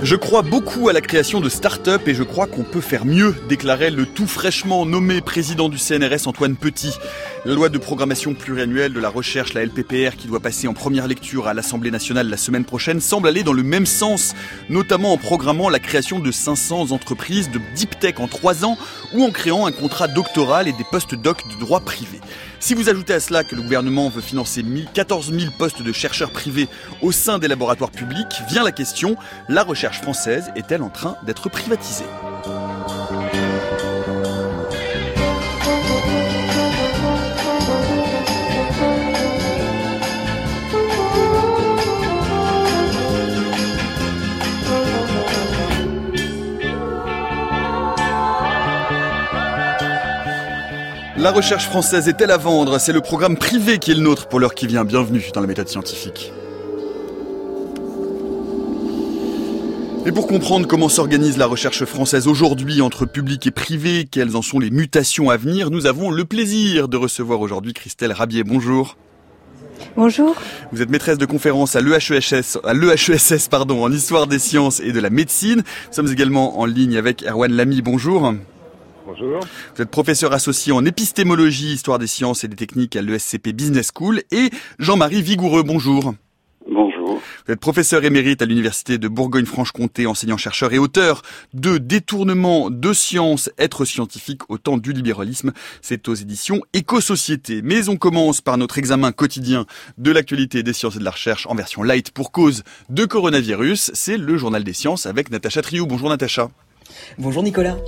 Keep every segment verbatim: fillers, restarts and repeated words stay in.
Je crois beaucoup à la création de start-up et je crois qu'on peut faire mieux, déclarait le tout fraîchement nommé président du C N R S Antoine Petit. La loi de programmation pluriannuelle de la recherche, la L P P R, qui doit passer en première lecture à l'Assemblée nationale la semaine prochaine, semble aller dans le même sens, notamment en programmant la création de cinq cents entreprises de deep tech en trois ans ou en créant un contrat doctoral et des post-doc de droit privé. Si vous ajoutez à cela que le gouvernement veut financer quatorze mille postes de chercheurs privés au sein des laboratoires publics, vient la question, la recherche française est-elle en train d'être privatisée ? La recherche française est-elle à vendre ? C'est le programme privé qui est le nôtre pour l'heure qui vient. Bienvenue dans la méthode scientifique. Et pour comprendre comment s'organise la recherche française aujourd'hui entre public et privé, quelles en sont les mutations à venir, nous avons le plaisir de recevoir aujourd'hui Christelle Rabier. Bonjour. Bonjour. Vous êtes maîtresse de conférence à l'E H E S S, à l'E H E S S pardon, en histoire des sciences et de la médecine. Nous sommes également en ligne avec Erwan Lamy. Bonjour. Bonjour. Vous êtes professeur associé en épistémologie, histoire des sciences et des techniques à l'E S C P Business School. Et Jean-Marie Vigoureux, bonjour. Bonjour. Vous êtes professeur émérite à l'Université de Bourgogne-Franche-Comté, enseignant-chercheur et auteur de Détournement de science, être scientifique au temps du libéralisme. C'est aux éditions Éco-Société. Mais on commence par notre examen quotidien de l'actualité des sciences et de la recherche en version light pour cause de coronavirus. C'est le Journal des sciences avec Natacha Triou. Bonjour Natacha. Bonjour Nicolas.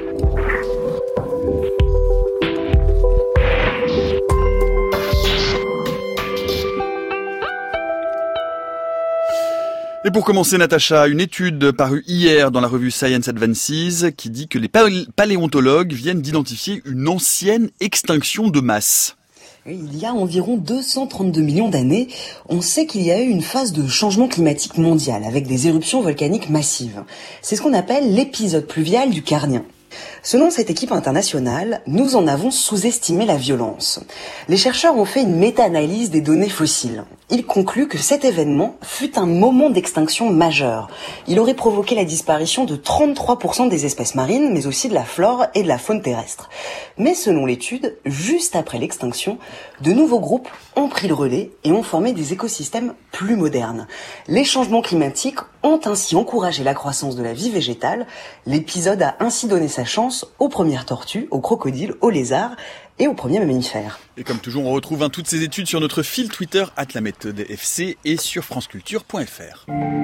Et pour commencer, Natacha, une étude parue hier dans la revue Science Advances qui dit que les paléontologues viennent d'identifier une ancienne extinction de masse. Il y a environ deux cent trente-deux millions d'années, on sait qu'il y a eu une phase de changement climatique mondial avec des éruptions volcaniques massives. C'est ce qu'on appelle l'épisode pluvial du Carnien. Selon cette équipe internationale, nous en avons sous-estimé la violence. Les chercheurs ont fait une méta-analyse des données fossiles. Ils concluent que cet événement fut un moment d'extinction majeur. Il aurait provoqué la disparition de trente-trois pour cent des espèces marines, mais aussi de la flore et de la faune terrestre. Mais selon l'étude, juste après l'extinction, de nouveaux groupes ont pris le relais et ont formé des écosystèmes plus modernes. Les changements climatiques ont ainsi encouragé la croissance de la vie végétale. L'épisode a ainsi donné sa chance aux premières tortues, aux crocodiles, aux lézards et aux premiers mammifères. Et comme toujours, on retrouve hein, toutes ces études sur notre fil Twitter arobase la méthode F C et sur franceculture point F R.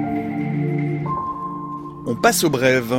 On passe aux brèves.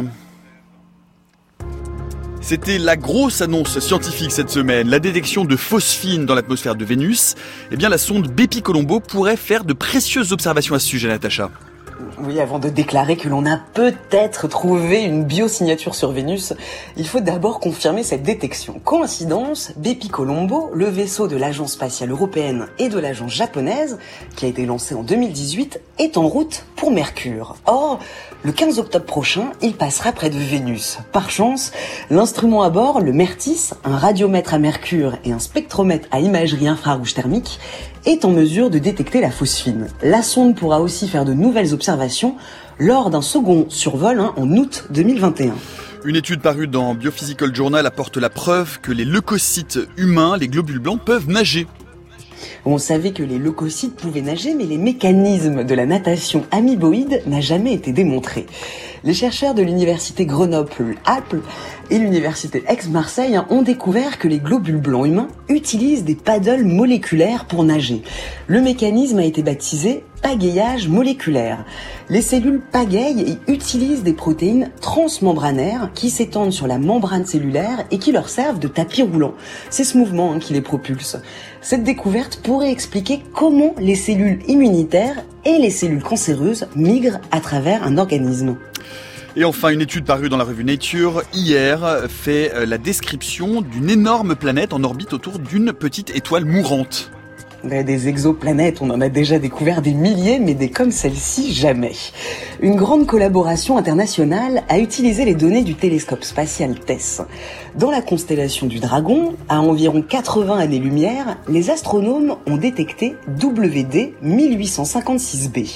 C'était la grosse annonce scientifique cette semaine, la détection de phosphine dans l'atmosphère de Vénus. Eh bien, la sonde Bepi-Colombo pourrait faire de précieuses observations à ce sujet, Natacha. Oui, avant de déclarer que l'on a peut-être trouvé une biosignature sur Vénus, il faut d'abord confirmer cette détection. Coïncidence, Bepi-Colombo, le vaisseau de l'Agence spatiale européenne et de l'Agence japonaise, qui a été lancé en deux mille dix-huit, est en route pour Mercure. Or, le quinze octobre prochain, il passera près de Vénus. Par chance, l'instrument à bord, le MERTIS, un radiomètre à mercure et un spectromètre à imagerie infrarouge thermique, est en mesure de détecter la phosphine. La sonde pourra aussi faire de nouvelles observations lors d'un second survol hein, en août deux mille vingt et un. Une étude parue dans Biophysical Journal apporte la preuve que les leucocytes humains, les globules blancs, peuvent nager. On savait que les leucocytes pouvaient nager, mais les mécanismes de la natation amoeboïde n'ont jamais été démontrés. Les chercheurs de l'université Grenoble-Alpes et l'université Aix-Marseille ont découvert que les globules blancs humains utilisent des paddles moléculaires pour nager. Le mécanisme a été baptisé pagayage moléculaire. Les cellules pagayent et utilisent des protéines transmembranaires qui s'étendent sur la membrane cellulaire et qui leur servent de tapis roulant. C'est ce mouvement hein, qui les propulse. Cette découverte pourrait expliquer comment les cellules immunitaires et les cellules cancéreuses migrent à travers un organisme. Et enfin, une étude parue dans la revue Nature hier fait la description d'une énorme planète en orbite autour d'une petite étoile mourante. Des exoplanètes, on en a déjà découvert des milliers, mais des comme celle-ci, jamais. Une grande collaboration internationale a utilisé les données du télescope spatial TESS. Dans la constellation du Dragon, à environ quatre-vingts années-lumière, les astronomes ont détecté W D mille huit cent cinquante-six b.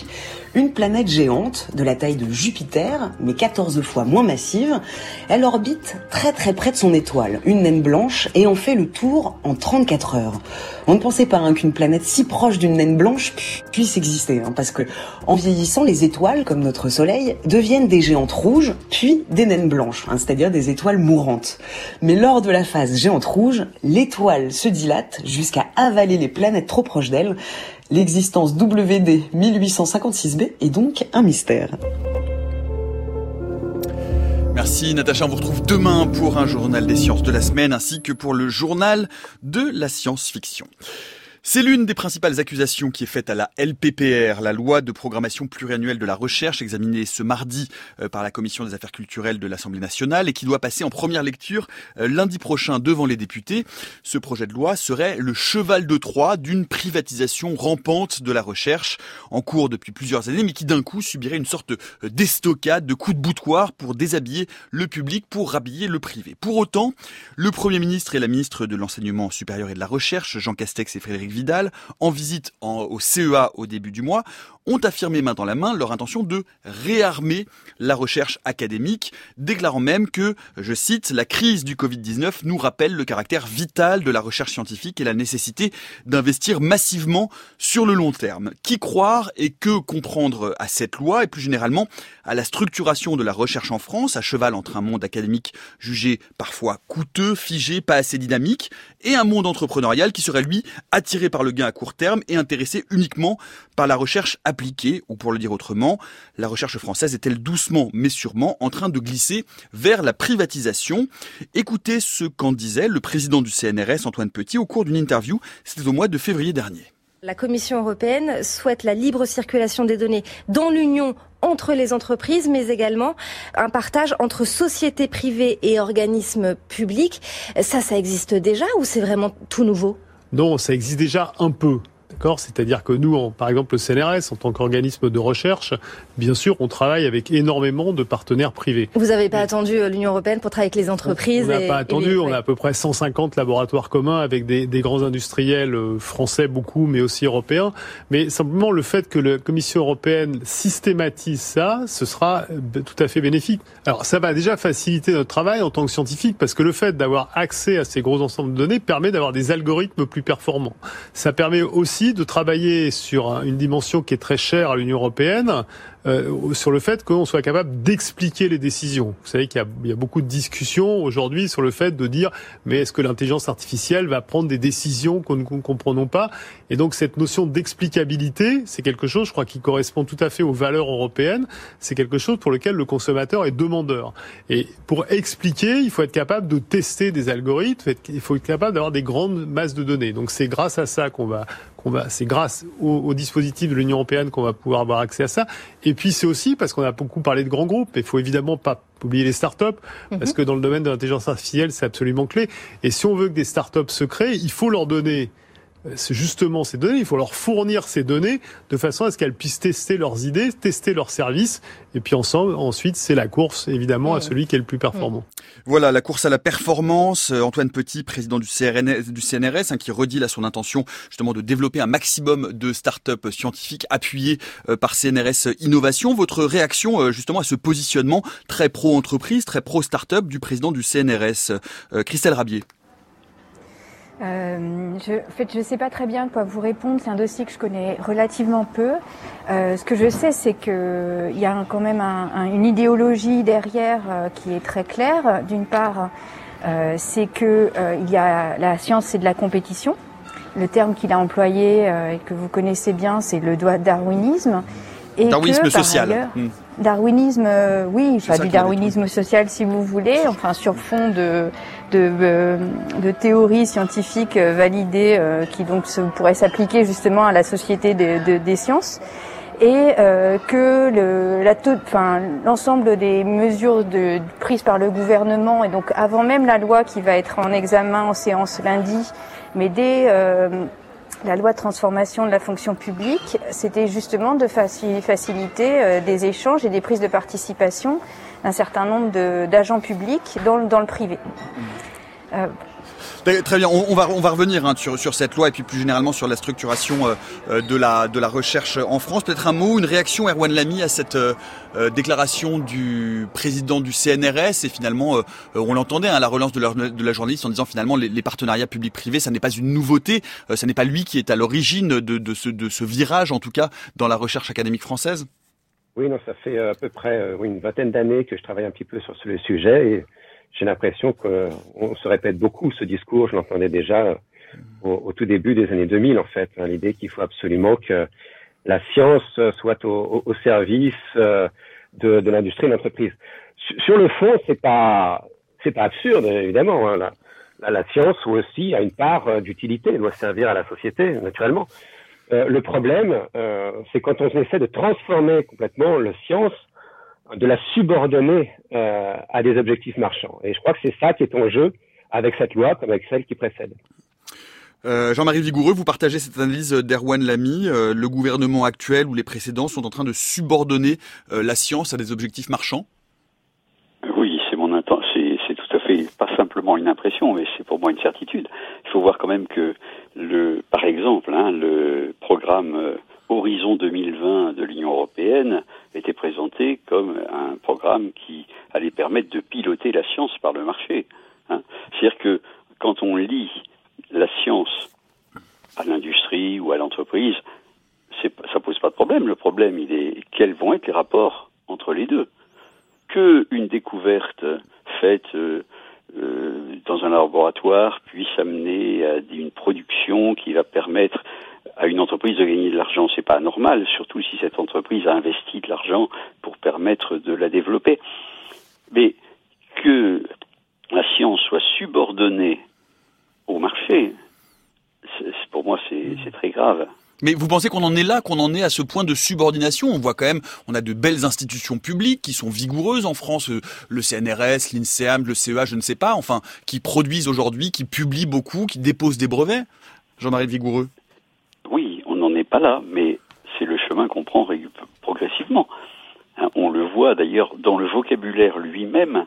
Une planète géante, de la taille de Jupiter, mais quatorze fois moins massive. Elle orbite très très près de son étoile, une naine blanche, et en fait le tour en trente-quatre heures. On ne pensait pas hein, qu'une planète si proche d'une naine blanche puisse exister, hein, parce que en vieillissant, les étoiles, comme notre Soleil, deviennent des géantes rouges, puis des naines blanches, hein, c'est-à-dire des étoiles mourantes. Mais lors de la phase géante rouge, l'étoile se dilate jusqu'à avaler les planètes trop proches d'elle. L'existence W D mille huit cent cinquante-six b est donc un mystère. Merci Natacha, on vous retrouve demain pour un journal des sciences de la semaine ainsi que pour le journal de la science-fiction. C'est l'une des principales accusations qui est faite à la L P P R, la loi de programmation pluriannuelle de la recherche, examinée ce mardi par la Commission des affaires culturelles de l'Assemblée nationale et qui doit passer en première lecture lundi prochain devant les députés. Ce projet de loi serait le cheval de Troie d'une privatisation rampante de la recherche en cours depuis plusieurs années, mais qui d'un coup subirait une sorte d'estocade, de coups de boutoir pour déshabiller le public, pour rhabiller le privé. Pour autant, le Premier ministre et la ministre de l'Enseignement supérieur et de la Recherche, Jean Castex et Frédéric Vidal, en visite en, au C E A au début du mois, ont affirmé main dans la main leur intention de réarmer la recherche académique, déclarant même que, je cite, « la crise du covid dix-neuf nous rappelle le caractère vital de la recherche scientifique et la nécessité d'investir massivement sur le long terme ». Qui croire et que comprendre à cette loi et plus généralement à la structuration de la recherche en France, à cheval entre un monde académique jugé parfois coûteux, figé, pas assez dynamique, et un monde entrepreneurial qui serait lui attiré par le gain à court terme et intéressé uniquement par la recherche appliquée, ou pour le dire autrement, la recherche française est-elle doucement mais sûrement en train de glisser vers la privatisation? Écoutez ce qu'en disait le président du C N R S, Antoine Petit, au cours d'une interview, c'était au mois de février dernier. La Commission européenne souhaite la libre circulation des données dans l'Union entre les entreprises, mais également un partage entre sociétés privées et organismes publics. Ça, ça existe déjà ou c'est vraiment tout nouveau? Non, ça existe déjà un peu. D'accord, c'est-à-dire que nous, en, par exemple, le C N R S, en tant qu'organisme de recherche, bien sûr, on travaille avec énormément de partenaires privés. Vous n'avez pas Mais... attendu l'Union européenne pour travailler avec les entreprises? On n'a et, pas attendu, les... on ouais. a à peu près cent cinquante laboratoires communs avec des, des grands industriels français, beaucoup, mais aussi européens. Mais simplement, le fait que la Commission européenne systématise ça, ce sera tout à fait bénéfique. Alors, ça va déjà faciliter notre travail en tant que scientifique, parce que le fait d'avoir accès à ces gros ensembles de données permet d'avoir des algorithmes plus performants. Ça permet aussi de travailler sur une dimension qui est très chère à l'Union européenne, euh, sur le fait qu'on soit capable d'expliquer les décisions. Vous savez qu'il y a, il y a beaucoup de discussions aujourd'hui sur le fait de dire mais est-ce que l'intelligence artificielle va prendre des décisions qu'on ne comprenons pas? Et donc cette notion d'explicabilité, c'est quelque chose, je crois, qui correspond tout à fait aux valeurs européennes. C'est quelque chose pour lequel le consommateur est demandeur. Et pour expliquer, il faut être capable de tester des algorithmes, il faut être capable d'avoir des grandes masses de données. Donc c'est grâce à ça qu'on va qu'on va, c'est grâce au, au dispositif de l'Union européenne qu'on va pouvoir avoir accès à ça. Et puis c'est aussi parce qu'on a beaucoup parlé de grands groupes. Il faut évidemment pas oublier les startups, mm-hmm. parce que dans le domaine de l'intelligence artificielle, c'est absolument clé. Et si on veut que des startups se créent, il faut leur donner c'est justement ces données, il faut leur fournir ces données de façon à ce qu'elles puissent tester leurs idées, tester leurs services, et puis ensemble, ensuite, c'est la course, évidemment, mmh. à celui qui est le plus performant. Voilà, la course à la performance. Antoine Petit, président du C N R S, hein, qui redit là son intention justement de développer un maximum de start-up scientifiques appuyées euh, par C N R S Innovation. Votre réaction euh, justement à ce positionnement très pro-entreprise, très pro-start-up du président du C N R S, euh, Christelle Rabier? Euh, je, en fait, je sais pas très bien quoi vous répondre. C'est un dossier que je connais relativement peu. Euh, ce que je sais, c'est que il y a un, quand même un, un, une idéologie derrière euh, qui est très claire. D'une part, euh, c'est que euh, il y a la science, c'est de la compétition. Le terme qu'il a employé euh, et que vous connaissez bien, c'est le darwinisme. Et darwinisme que, social. Ailleurs, mmh. Darwinisme, euh, oui, enfin du darwinisme social si vous voulez, enfin sur fond de de, euh, de théories scientifiques euh, validées euh, qui donc se, pourraient s'appliquer justement à la société de, de, des sciences, et euh, que le, la taux, enfin l'ensemble des mesures de, prises par le gouvernement, et donc avant même la loi qui va être en examen en séance lundi, mais dès euh, la loi de transformation de la fonction publique, c'était justement de faciliter euh, des échanges et des prises de participation d'un certain nombre de, d'agents publics dans, dans le privé. Euh, Très bien, on, on va on va revenir hein, sur sur cette loi et puis plus généralement sur la structuration euh, de la de la recherche en France. Peut-être un mot, une réaction, Erwan Lamy, à cette euh, déclaration du président du C N R S, et finalement euh, on l'entendait, hein, la relance de la, de la journaliste en disant finalement les, les partenariats publics-privés, ça n'est pas une nouveauté, euh, ça n'est pas lui qui est à l'origine de de ce de ce virage en tout cas dans la recherche académique française. Oui, non, ça fait à peu près euh, oui, une vingtaine d'années que je travaille un petit peu sur ce sujet et j'ai l'impression qu'on se répète beaucoup ce discours. Je l'entendais déjà au, au tout début des années deux mille, en fait, hein, l'idée qu'il faut absolument que la science soit au, au service euh, de, de l'industrie et de l'entreprise. Sur le fond, c'est pas c'est pas absurde, évidemment. Hein, la, la, la science aussi a une part d'utilité, elle doit servir à la société, naturellement. Euh, le problème, euh, c'est quand on essaie de transformer complètement la science, de la subordonner euh, à des objectifs marchands. Et je crois que c'est ça qui est en jeu avec cette loi, comme avec celle qui précède. Euh, Jean-Marie Vigoureux, vous partagez cette analyse d'Erwan Lamy. Euh, le gouvernement actuel ou les précédents sont en train de subordonner euh, la science à des objectifs marchands? Oui, c'est mon intention. C'est, c'est tout à fait pas simplement une impression, mais c'est pour moi une certitude. Il faut voir quand même que le, par exemple, hein, le programme euh, Horizon deux mille vingt de l'Union européenne était présenté comme un programme qui allait permettre de piloter la science par le marché. Hein. C'est-à-dire que quand on lie la science à l'industrie ou à l'entreprise, c'est, ça pose pas de problème. Le problème, il est quels vont être les rapports entre les deux. Que une découverte faite euh, euh, dans un laboratoire puisse amener à une production qui va permettre à une entreprise de gagner de l'argent, c'est pas anormal, surtout si cette entreprise a investi de l'argent pour permettre de la développer. Mais que la science soit subordonnée au marché, c'est, pour moi c'est, c'est très grave. Mais vous pensez qu'on en est là, qu'on en est à ce point de subordination? On voit quand même, on a de belles institutions publiques qui sont vigoureuses en France, le C N R S, l'INSEAM, le C E A, je ne sais pas, enfin, qui produisent aujourd'hui, qui publient beaucoup, qui déposent des brevets. Jean-Marie Vigoureux. Oui, on n'en est pas là, mais c'est le chemin qu'on prend progressivement. Hein, on le voit d'ailleurs dans le vocabulaire lui-même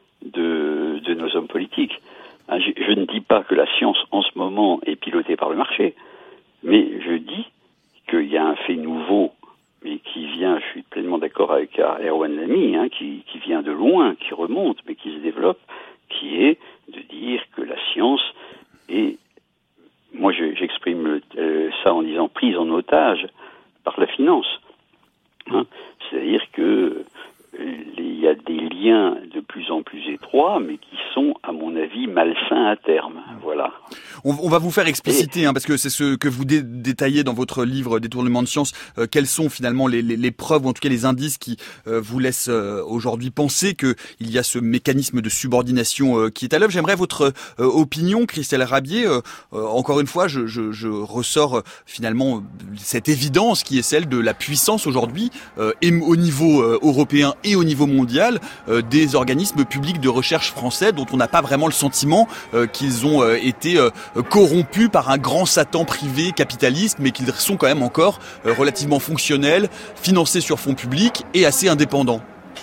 de, de nos hommes politiques. Hein, je, je ne dis pas que la science en ce moment est pilotée par le marché, mais je dis qu'il y a un fait nouveau, mais qui vient, je suis pleinement d'accord avec Erwan Lamy, hein, qui, qui vient de loin, qui remonte, mais qui se développe, qui est de dire que la science est, moi je, j'exprime euh, ça en disant prise en otage par la finance. Hein. C'est-à-dire que il y a des liens de plus en plus étroits, mais qui sont, à mon avis, malsains à terme. Voilà. On, on va vous faire expliciter, hein, parce que c'est ce que vous dé- détaillez dans votre livre Détournement de science, euh, quelles sont finalement les, les, les preuves, ou en tout cas les indices qui euh, vous laissent euh, aujourd'hui penser qu'il y a ce mécanisme de subordination euh, qui est à l'œuvre. J'aimerais votre euh, opinion, Christelle Rabier. Euh, euh, encore une fois, je, je, je ressors euh, finalement cette évidence qui est celle de la puissance aujourd'hui, euh, et au niveau euh, européen et au niveau mondial, euh, des organismes publics de recherche français dont on n'a pas vraiment le sentiment euh, qu'ils ont euh, été euh, corrompus par un grand Satan privé capitaliste, mais qu'ils sont quand même encore euh, relativement fonctionnels, financés sur fonds publics et assez indépendants.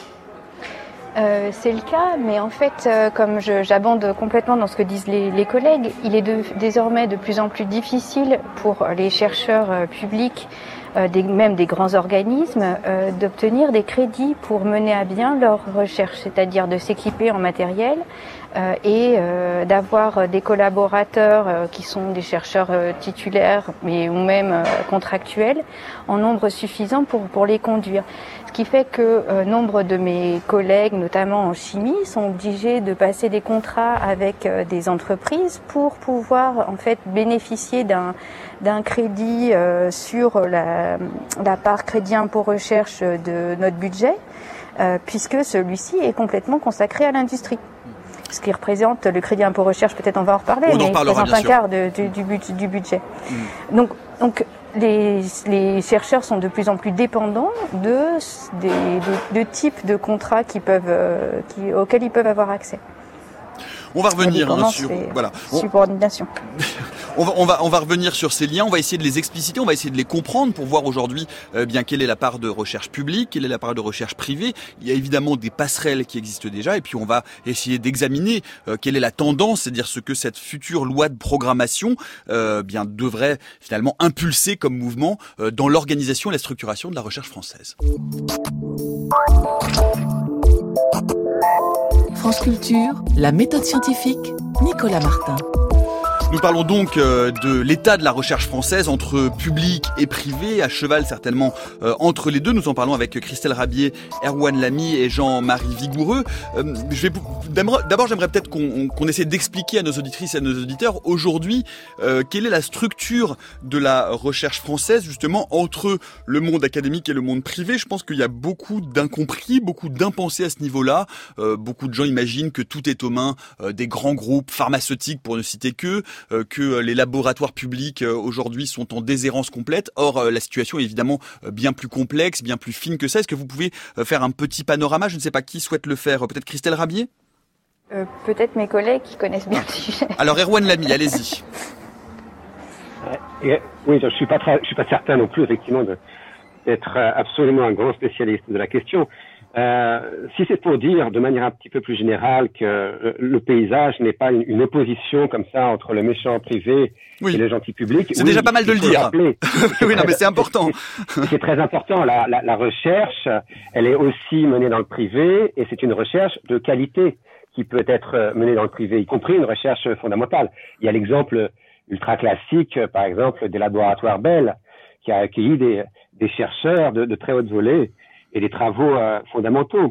Euh, c'est le cas, mais en fait, euh, comme je, j'abonde complètement dans ce que disent les, les collègues, il est de, désormais de plus en plus difficile pour les chercheurs euh, publics, euh, des, même des grands organismes, euh, d'obtenir des crédits pour mener à bien leur recherche, c'est-à-dire de s'équiper en matériel euh, et euh, d'avoir des collaborateurs euh, qui sont des chercheurs euh, titulaires, mais ou même euh, contractuels, en nombre suffisant pour pour les conduire. Ce qui fait que euh, nombre de mes collègues, notamment en chimie, sont obligés de passer des contrats avec euh, des entreprises pour pouvoir en fait bénéficier d'un d'un crédit euh, sur la, la part crédit impôt recherche de notre budget, euh, puisque celui-ci est complètement consacré à l'industrie. Ce qui représente le crédit impôt recherche, peut-être on va en reparler, on mais en il représente un quart de, du, du, budget, du budget. Mmh. Donc, donc les, les chercheurs sont de plus en plus dépendants de, des, de, de types de contrats qui peuvent, euh, qui, auxquels ils peuvent avoir accès. On va revenir hein, sur voilà. Subordination. On va, on va, on va revenir sur ces liens, on va essayer de les expliciter, on va essayer de les comprendre pour voir aujourd'hui euh, bien quelle est la part de recherche publique, quelle est la part de recherche privée. Il y a évidemment des passerelles qui existent déjà et puis on va essayer d'examiner euh, quelle est la tendance, c'est-à-dire ce que cette future loi de programmation euh, bien devrait finalement impulser comme mouvement euh, dans l'organisation et la structuration de la recherche française. France Culture, la méthode scientifique, Nicolas Martin. Nous parlons donc euh, de l'état de la recherche française entre public et privé, à cheval certainement euh, entre les deux. Nous en parlons avec Christelle Rabier, Erwan Lamy et Jean-Marie Vigoureux. Euh, je vais, d'abord, j'aimerais peut-être qu'on, qu'on essaie d'expliquer à nos auditrices et à nos auditeurs aujourd'hui euh, quelle est la structure de la recherche française justement entre le monde académique et le monde privé. Je pense qu'il y a beaucoup d'incompris, beaucoup d'impensés à ce niveau-là. Euh, beaucoup de gens imaginent que tout est aux mains euh, des grands groupes pharmaceutiques, pour ne citer qu'eux. Euh, que les laboratoires publics euh, aujourd'hui sont en déshérence complète. Or, euh, la situation est évidemment euh, bien plus complexe, bien plus fine que ça. Est-ce que vous pouvez euh, faire un petit panorama ? Je ne sais pas qui souhaite le faire. Euh, peut-être Christelle Rabier ? euh, Peut-être mes collègues qui connaissent bien le sujet. Alors, Erwan Lamy, allez-y. Et, oui, je suis pas très, je suis pas certain non plus, effectivement, de, d'être absolument un grand spécialiste de la question. Euh, si c'est pour dire de manière un petit peu plus générale que le paysage n'est pas une, une opposition comme ça entre le méchant privé oui. et le gentil public. C'est oui, déjà pas mal de le dire. Oui, non, mais c'est important. C'est très important. La, la, la recherche, elle est aussi menée dans le privé et c'est une recherche de qualité qui peut être menée dans le privé, y compris une recherche fondamentale. Il y a l'exemple ultra classique, par exemple, des laboratoires Bell, qui a accueilli des, des chercheurs de, de très haute volée et des travaux euh, fondamentaux.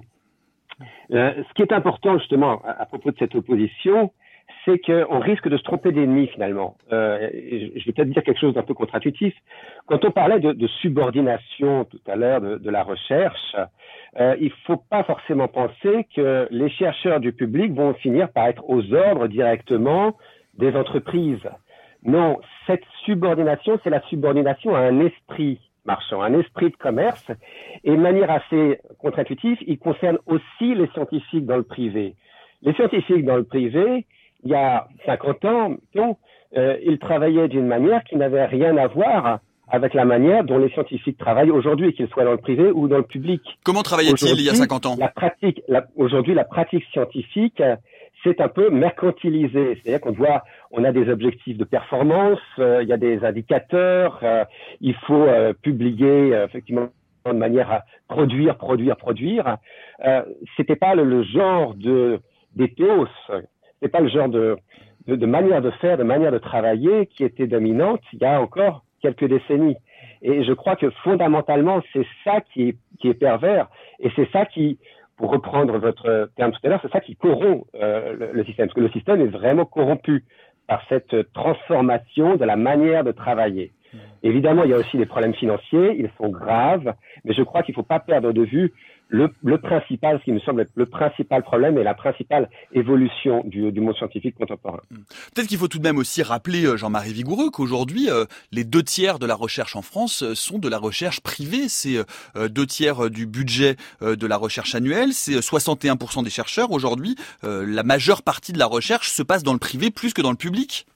Euh, ce qui est important justement à, à propos de cette opposition, c'est qu'on risque de se tromper d'ennemi finalement. Euh, je vais peut-être dire quelque chose d'un peu contre-intuitif. Quand on parlait de, de subordination tout à l'heure de, de la recherche, euh, il ne faut pas forcément penser que les chercheurs du public vont finir par être aux ordres directement des entreprises. Non, cette subordination, c'est la subordination à un esprit marchand, un esprit de commerce, et de manière assez contre-intuitive, il concerne aussi les scientifiques dans le privé. Les scientifiques dans le privé, il y a cinquante ans, euh, ils travaillaient d'une manière qui n'avait rien à voir avec la manière dont les scientifiques travaillent aujourd'hui, qu'ils soient dans le privé ou dans le public. Comment travaillaient-ils il y a cinquante ans ? La pratique, la, aujourd'hui, la pratique scientifique, c'est un peu mercantilisé. C'est-à-dire qu'on doit, on a des objectifs de performance, euh, il y a des indicateurs, euh, il faut euh, publier euh, effectivement de manière à produire, produire, produire. Euh, c'était pas le, le genre de d'éthos, c'était pas le genre de, de de manière de faire, de manière de travailler qui était dominante il y a encore quelques décennies. Et je crois que fondamentalement, c'est ça qui est qui est pervers et c'est ça qui, pour reprendre votre terme tout à l'heure, c'est ça qui corrompt euh, le, le système. Parce que le système est vraiment corrompu par cette transformation de la manière de travailler. Mmh. Évidemment, il y a aussi des problèmes financiers, ils sont graves, mais je crois qu'il ne faut pas perdre de vue le, le principal, ce qui me semble être le principal problème et la principale évolution du, du monde scientifique contemporain. Mmh. Peut-être qu'il faut tout de même aussi rappeler, Jean-Marie Vigoureux, qu'aujourd'hui, euh, les deux tiers de la recherche en France sont de la recherche privée. C'est euh, deux tiers du budget euh, de la recherche annuelle, c'est soixante et un pour cent des chercheurs. Aujourd'hui, euh, la majeure partie de la recherche se passe dans le privé plus que dans le public.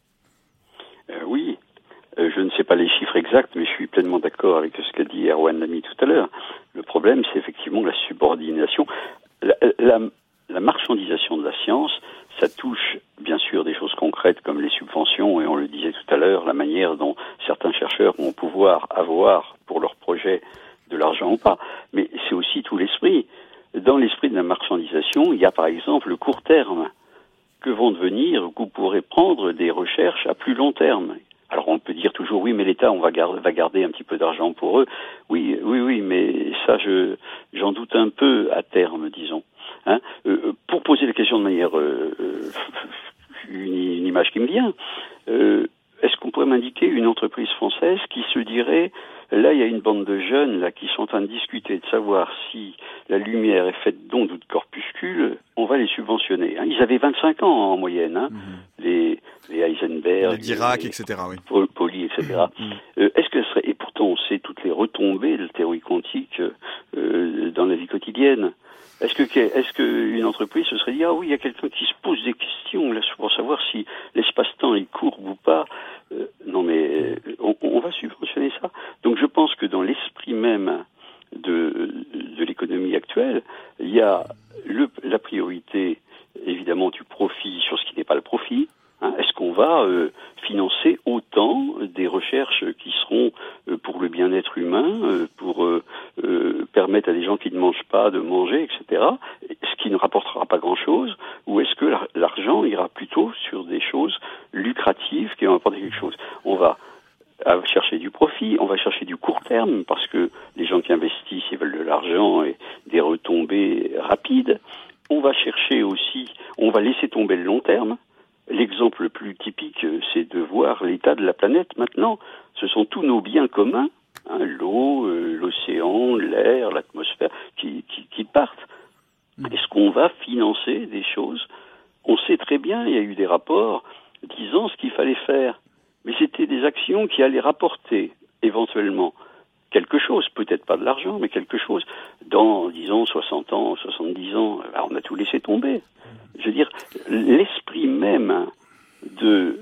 Euh, oui. Je ne sais pas les chiffres exacts, mais je suis pleinement d'accord avec ce qu'a dit Erwan Lamy tout à l'heure. Le problème, c'est effectivement la subordination. La, la, la marchandisation de la science, ça touche bien sûr des choses concrètes comme les subventions, et on le disait tout à l'heure, la manière dont certains chercheurs vont pouvoir avoir pour leur projet de l'argent ou pas. Mais c'est aussi tout l'esprit. Dans l'esprit de la marchandisation, il y a par exemple le court terme. Que vont devenir, vous pourrez prendre des recherches à plus long terme. Alors on peut dire toujours oui, mais l'État on va garder, va garder un petit peu d'argent pour eux. Oui, oui, oui, mais ça je j'en doute un peu à terme, disons. Hein euh, pour poser la question de manière euh, une, une image qui me vient. Euh, est-ce qu'on pourrait m'indiquer une entreprise française qui se dirait là il y a une bande de jeunes là qui sont en train de discuter de savoir si la lumière est faite d'ondes ou de corpuscules, on va les subventionner. Hein. Ils avaient vingt-cinq ans en moyenne, hein, mmh. les les Heisenberg, les Dirac, et cetera. Oui. Pauli, et cetera. Mmh. Euh, est-ce que ce serait, et pourtant on sait toutes les retombées de la théorie quantique euh, dans la vie quotidienne. Est-ce que est-ce que une entreprise se serait dit ah oui il y a quelqu'un qui se pose des questions là pour savoir si l'espace-temps est courbe ou pas. Euh, va euh, financer autant des recherches qui seront euh, pour le bien-être humain, euh, pour euh, euh, permettre à des gens qui ne mangent pas de manger, et cetera, ce qui ne rapportera pas grand-chose, ou est-ce que l'argent ira plutôt sur des choses lucratives qui vont apporter quelque chose? On va à chercher du profit, on va chercher du court terme, parce que les gens qui investissent, ils veulent de l'argent et des retombées rapides. On va chercher aussi, on va laisser tomber le long terme. L'exemple le plus typique, c'est de voir l'état de la planète maintenant. Ce sont tous nos biens communs, hein, l'eau, euh, l'océan, l'air, l'atmosphère, qui, qui, qui partent. Est-ce qu'on va financer des choses? On sait très bien, il y a eu des rapports disant ce qu'il fallait faire. Mais c'était des actions qui allaient rapporter, éventuellement, quelque chose, peut-être pas de l'argent, mais quelque chose. Dans, disons, soixante ans, soixante-dix ans, ben, on a tout laissé tomber. Je veux dire, l'esprit même de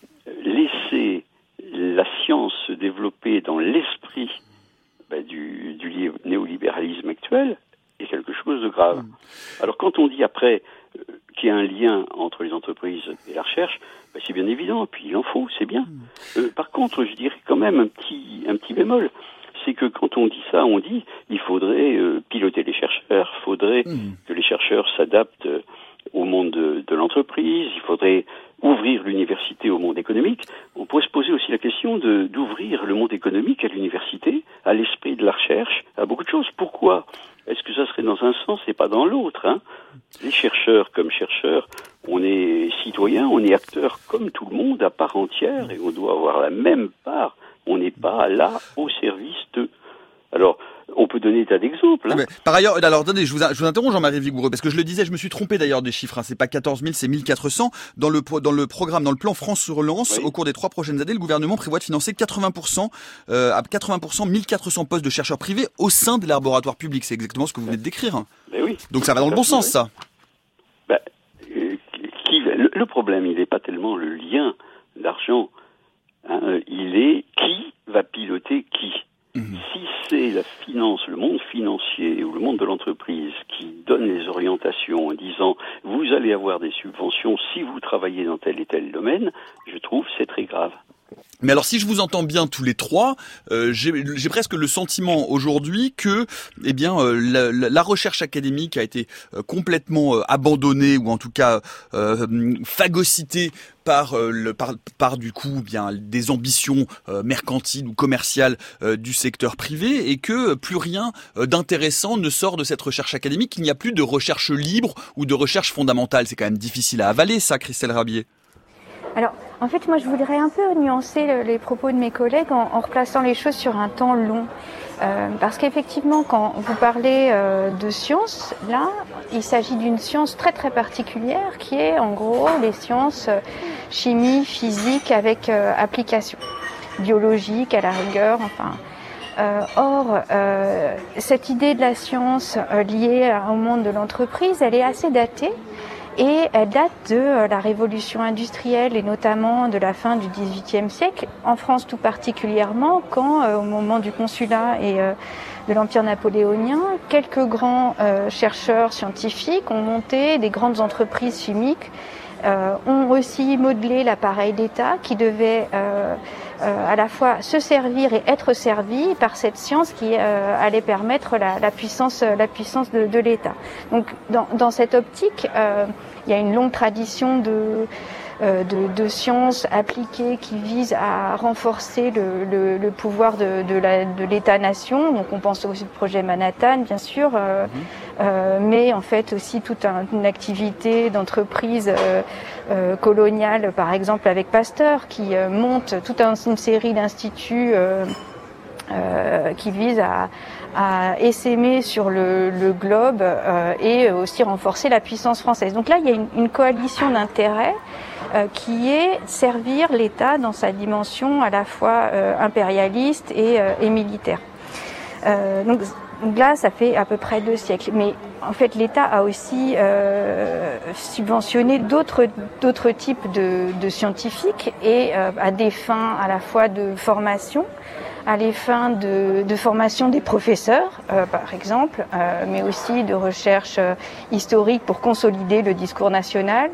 laisser la science se développer dans l'esprit ben, du, du néolibéralisme actuel est quelque chose de grave. Alors quand on dit après euh, qu'il y a un lien entre les entreprises et la recherche, ben, c'est bien évident, puis il en faut, c'est bien. Euh, par contre, je dirais quand même un petit, un petit bémol, c'est que quand on dit ça, on dit il faudrait euh, piloter les chercheurs, il faudrait mmh. que les chercheurs s'adaptent euh, au monde de, de l'entreprise, il faudrait ouvrir l'université au monde économique. On pourrait se poser aussi la question de, d'ouvrir le monde économique à l'université, à l'esprit de la recherche, à beaucoup de choses. Pourquoi ? Est-ce que ça serait dans un sens et pas dans l'autre, hein ? Les chercheurs comme chercheurs, on est citoyens, on est acteurs comme tout le monde à part entière et on doit avoir la même part. On n'est pas là au service de... Alors, on peut donner des tas d'exemples. Hein. Mais, par ailleurs, alors attendez, je vous, je vous interromps Jean-Marie Vigoureux, parce que je le disais, je me suis trompé d'ailleurs des chiffres, hein, c'est pas quatorze mille, c'est mille quatre cents. Dans le, dans le programme, dans le plan France Relance, oui. Au cours des trois prochaines années, le gouvernement prévoit de financer quatre-vingts pour cent, euh, à quatre-vingts pour cent, mille quatre cents postes de chercheurs privés au sein des laboratoires publics. C'est exactement ce que vous venez de décrire. Hein. Ben oui. Donc ça va dans le bon sens, oui. Ça. Ben, euh, qui, le, le problème, il n'est pas tellement le lien d'argent, hein, il est qui va piloter qui. Mmh. Si c'est la finance, le monde financier ou le monde de l'entreprise qui donne les orientations en disant vous allez avoir des subventions si vous travaillez dans tel et tel domaine, je trouve que c'est très grave. Mais alors, si je vous entends bien tous les trois, euh, j'ai, j'ai presque le sentiment aujourd'hui que, eh bien, euh, la, la recherche académique a été euh, complètement euh, abandonnée ou en tout cas euh, phagocytée par, euh, le, par, par du coup, bien des ambitions euh, mercantiles ou commerciales euh, du secteur privé, et que plus rien euh, d'intéressant ne sort de cette recherche académique. Il n'y a plus de recherche libre ou de recherche fondamentale. C'est quand même difficile à avaler, ça, Christelle Rabier. Alors, en fait, moi, je voudrais un peu nuancer le, les propos de mes collègues en, en replaçant les choses sur un temps long. Euh, parce qu'effectivement, quand vous parlez euh, de science, là, il s'agit d'une science très très particulière qui est en gros les sciences euh, chimie, physique avec euh, application, biologique à la rigueur, enfin... Euh, or, euh, cette idée de la science euh, liée au monde de l'entreprise, elle est assez datée. Et elle date de la révolution industrielle et notamment de la fin du dix-huitième siècle, en France tout particulièrement, quand euh, au moment du consulat et euh, de l'Empire napoléonien, quelques grands euh, chercheurs scientifiques ont monté des grandes entreprises chimiques, euh, ont aussi modelé l'appareil d'État qui devait euh, euh, à la fois se servir et être servi par cette science qui euh, allait permettre la, la puissance, la puissance de, de l'État. Donc, dans, dans cette optique, euh, il y a une longue tradition de, euh, de, de sciences appliquées qui visent à renforcer le, le, le pouvoir de, de, la, de l'État-nation. Donc, on pense aussi au projet Manhattan, bien sûr, euh, mmh. euh, mais en fait aussi toute un, une activité d'entreprise euh, euh, coloniale, par exemple avec Pasteur, qui euh, monte toute un, une série d'instituts euh, euh, qui visent à à essaimer sur le, le globe euh, et aussi renforcer la puissance française. Donc là, il y a une, une coalition d'intérêts euh, qui est servir l'État dans sa dimension à la fois euh, impérialiste et, euh, et militaire. Euh, donc, donc là, ça fait à peu près deux siècles. Mais en fait, l'État a aussi euh, subventionné d'autres, d'autres types de, de scientifiques et euh, à des fins à la fois de formation, à les fins de, de formation des professeurs, euh, par exemple, euh, mais aussi de recherche euh, historique pour consolider le discours national,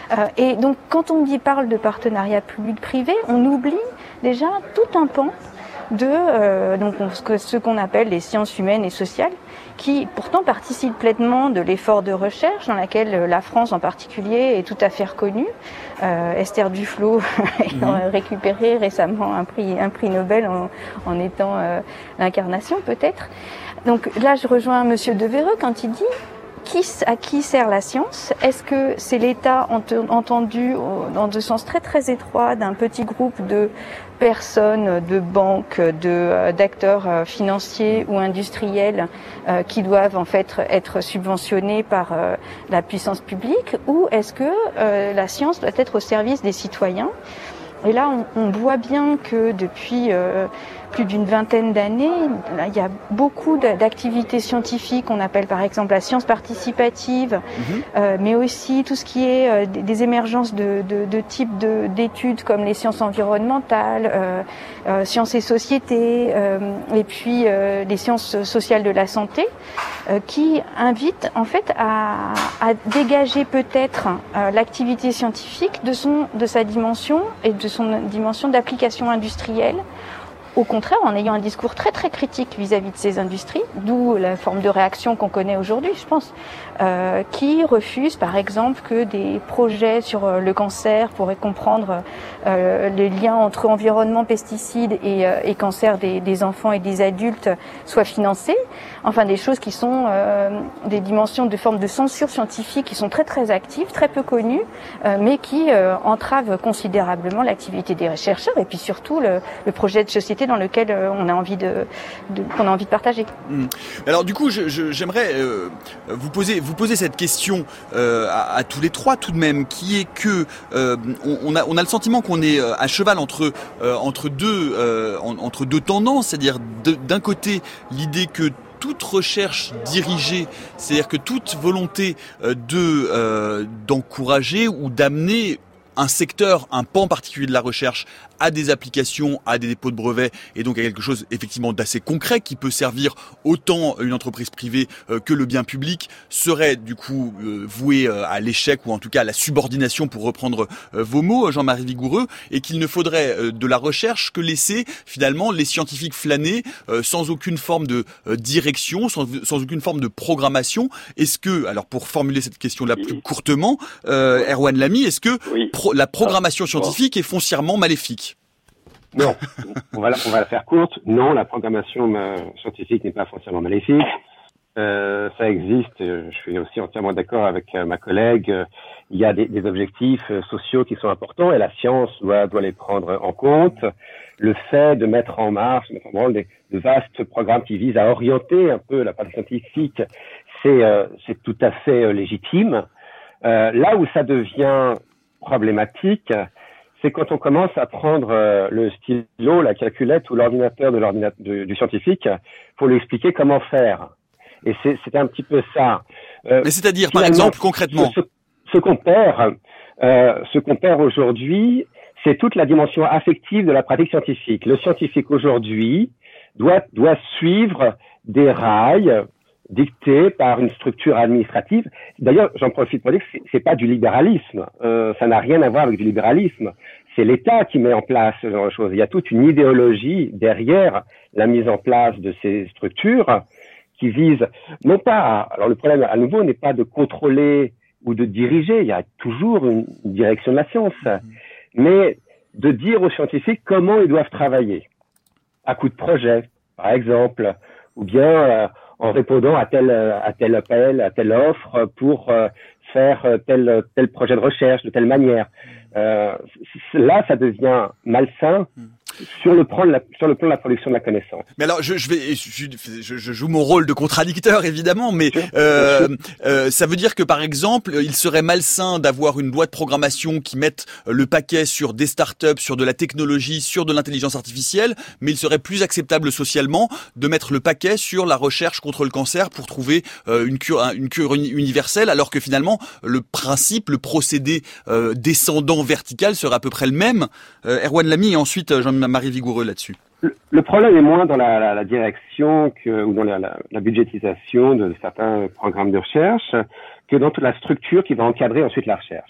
Euh, et donc, quand on dit parle de partenariat public-privé, on oublie déjà tout un pan de euh, donc ce, ce qu'on appelle les sciences humaines et sociales, qui pourtant participent pleinement de l'effort de recherche dans laquelle la France en particulier est tout à fait reconnue. Euh, Esther Duflo ayant mmh. récupéré récemment un prix, un prix Nobel en, en étant euh, l'incarnation peut-être. Donc là, je rejoins Monsieur Devereux quand il dit qui, à qui sert la science? Est-ce que c'est l'État entendu dans un sens très très étroit d'un petit groupe de personnes, de banques, de d'acteurs financiers ou industriels euh, qui doivent en fait être subventionnés par euh, la puissance publique, ou est-ce que euh, la science doit être au service des citoyens? Et là, on, on voit bien que depuis euh, plus d'une vingtaine d'années, il y a beaucoup d'activités scientifiques, qu'on appelle par exemple la science participative, mmh. euh, mais aussi tout ce qui est euh, des émergences de, de, de types de, d'études comme les sciences environnementales, euh, euh, sciences et sociétés, euh, et puis euh, les sciences sociales de la santé, euh, qui invitent en fait à, à dégager peut-être euh, l'activité scientifique de son, de sa dimension et de son dimension d'application industrielle. Au contraire, en ayant un discours très très critique vis-à-vis de ces industries, d'où la forme de réaction qu'on connaît aujourd'hui, je pense, euh, qui refusent par exemple que des projets sur euh, le cancer pourraient comprendre euh, les liens entre environnement, pesticides et, euh, et cancer des, des enfants et des adultes soient financés. Enfin, des choses qui sont euh, des dimensions de forme de censure scientifique qui sont très très actives, très peu connues, euh, mais qui euh, entravent considérablement l'activité des chercheurs et puis surtout le, le projet de société dans lequel euh, on a envie de, de qu'on a envie de partager. Mmh. Alors du coup, je, je, j'aimerais euh, vous poser vous poser cette question euh, à, à tous les trois tout de même, qui est que euh, on, on a on a le sentiment qu'on est à cheval entre euh, entre deux euh, en, entre deux tendances, c'est-à-dire de, d'un côté l'idée que toute recherche dirigée, c'est-à-dire que toute volonté de euh, d'encourager ou d'amener un secteur, un pan particulier de la recherche à des applications, à des dépôts de brevets et donc à quelque chose effectivement d'assez concret qui peut servir autant une entreprise privée euh, que le bien public, serait du coup euh, voué euh, à l'échec ou en tout cas à la subordination, pour reprendre euh, vos mots, Jean-Marie Vigoureux, et qu'il ne faudrait euh, de la recherche que laisser finalement les scientifiques flâner euh, sans aucune forme de euh, direction, sans, sans aucune forme de programmation. Est-ce que, alors pour formuler cette question la plus courtement, euh, Erwan Lamy, est-ce que oui. pro, la programmation scientifique est foncièrement maléfique ? Non, on va, la, on va la faire courte. Non, la programmation euh, scientifique n'est pas foncièrement maléfique. Euh, ça existe, je suis aussi entièrement d'accord avec euh, ma collègue. Il y a des, des objectifs euh, sociaux qui sont importants et la science doit, doit les prendre en compte. Le fait de mettre en marche, mettre en branle des, de vastes programmes qui visent à orienter un peu la pratique scientifique, c'est, euh, c'est tout à fait euh, légitime. Euh, là où ça devient problématique, c'est quand on commence à prendre euh, le stylo, la calculette ou l'ordinateur de l'ordinateur du, du scientifique pour lui expliquer comment faire. Et c'est, c'est un petit peu ça. Euh, Mais c'est-à-dire, par exemple, concrètement, ce, ce qu'on perd, euh, ce qu'on perd aujourd'hui, c'est toute la dimension affective de la pratique scientifique. Le scientifique aujourd'hui doit doit suivre des rails dictés par une structure administrative. D'ailleurs, j'en profite pour dire que c'est, c'est pas du libéralisme. Euh, ça n'a rien à voir avec du libéralisme. C'est l'État qui met en place ce genre de choses. Il y a toute une idéologie derrière la mise en place de ces structures qui visent non pas à, alors le problème à nouveau n'est pas de contrôler ou de diriger. Il y a toujours une, une direction de la science, mmh. mais de dire aux scientifiques comment ils doivent travailler. À coup de projet, par exemple, ou bien euh, en répondant à tel à tel appel, à telle offre pour euh, faire tel tel projet de recherche de telle manière. Euh, là, ça devient malsain sur le plan de la, sur le plan de la production de la connaissance. Mais alors, je, je vais, je, je, je joue mon rôle de contradicteur évidemment, mais euh, euh, ça veut dire que par exemple, il serait malsain d'avoir une loi de programmation qui mette le paquet sur des startups, sur de la technologie, sur de l'intelligence artificielle, mais il serait plus acceptable socialement de mettre le paquet sur la recherche contre le cancer pour trouver euh, une cure, une cure universelle, alors que finalement le principe, le procédé euh, descendant vertical serait à peu près le même. Euh, Erwan Lamy et ensuite Jean-Marie Vigoureux là-dessus. Le, le problème est moins dans la, la, la direction que, ou dans la, la, la budgétisation de certains programmes de recherche que dans toute la structure qui va encadrer ensuite la recherche.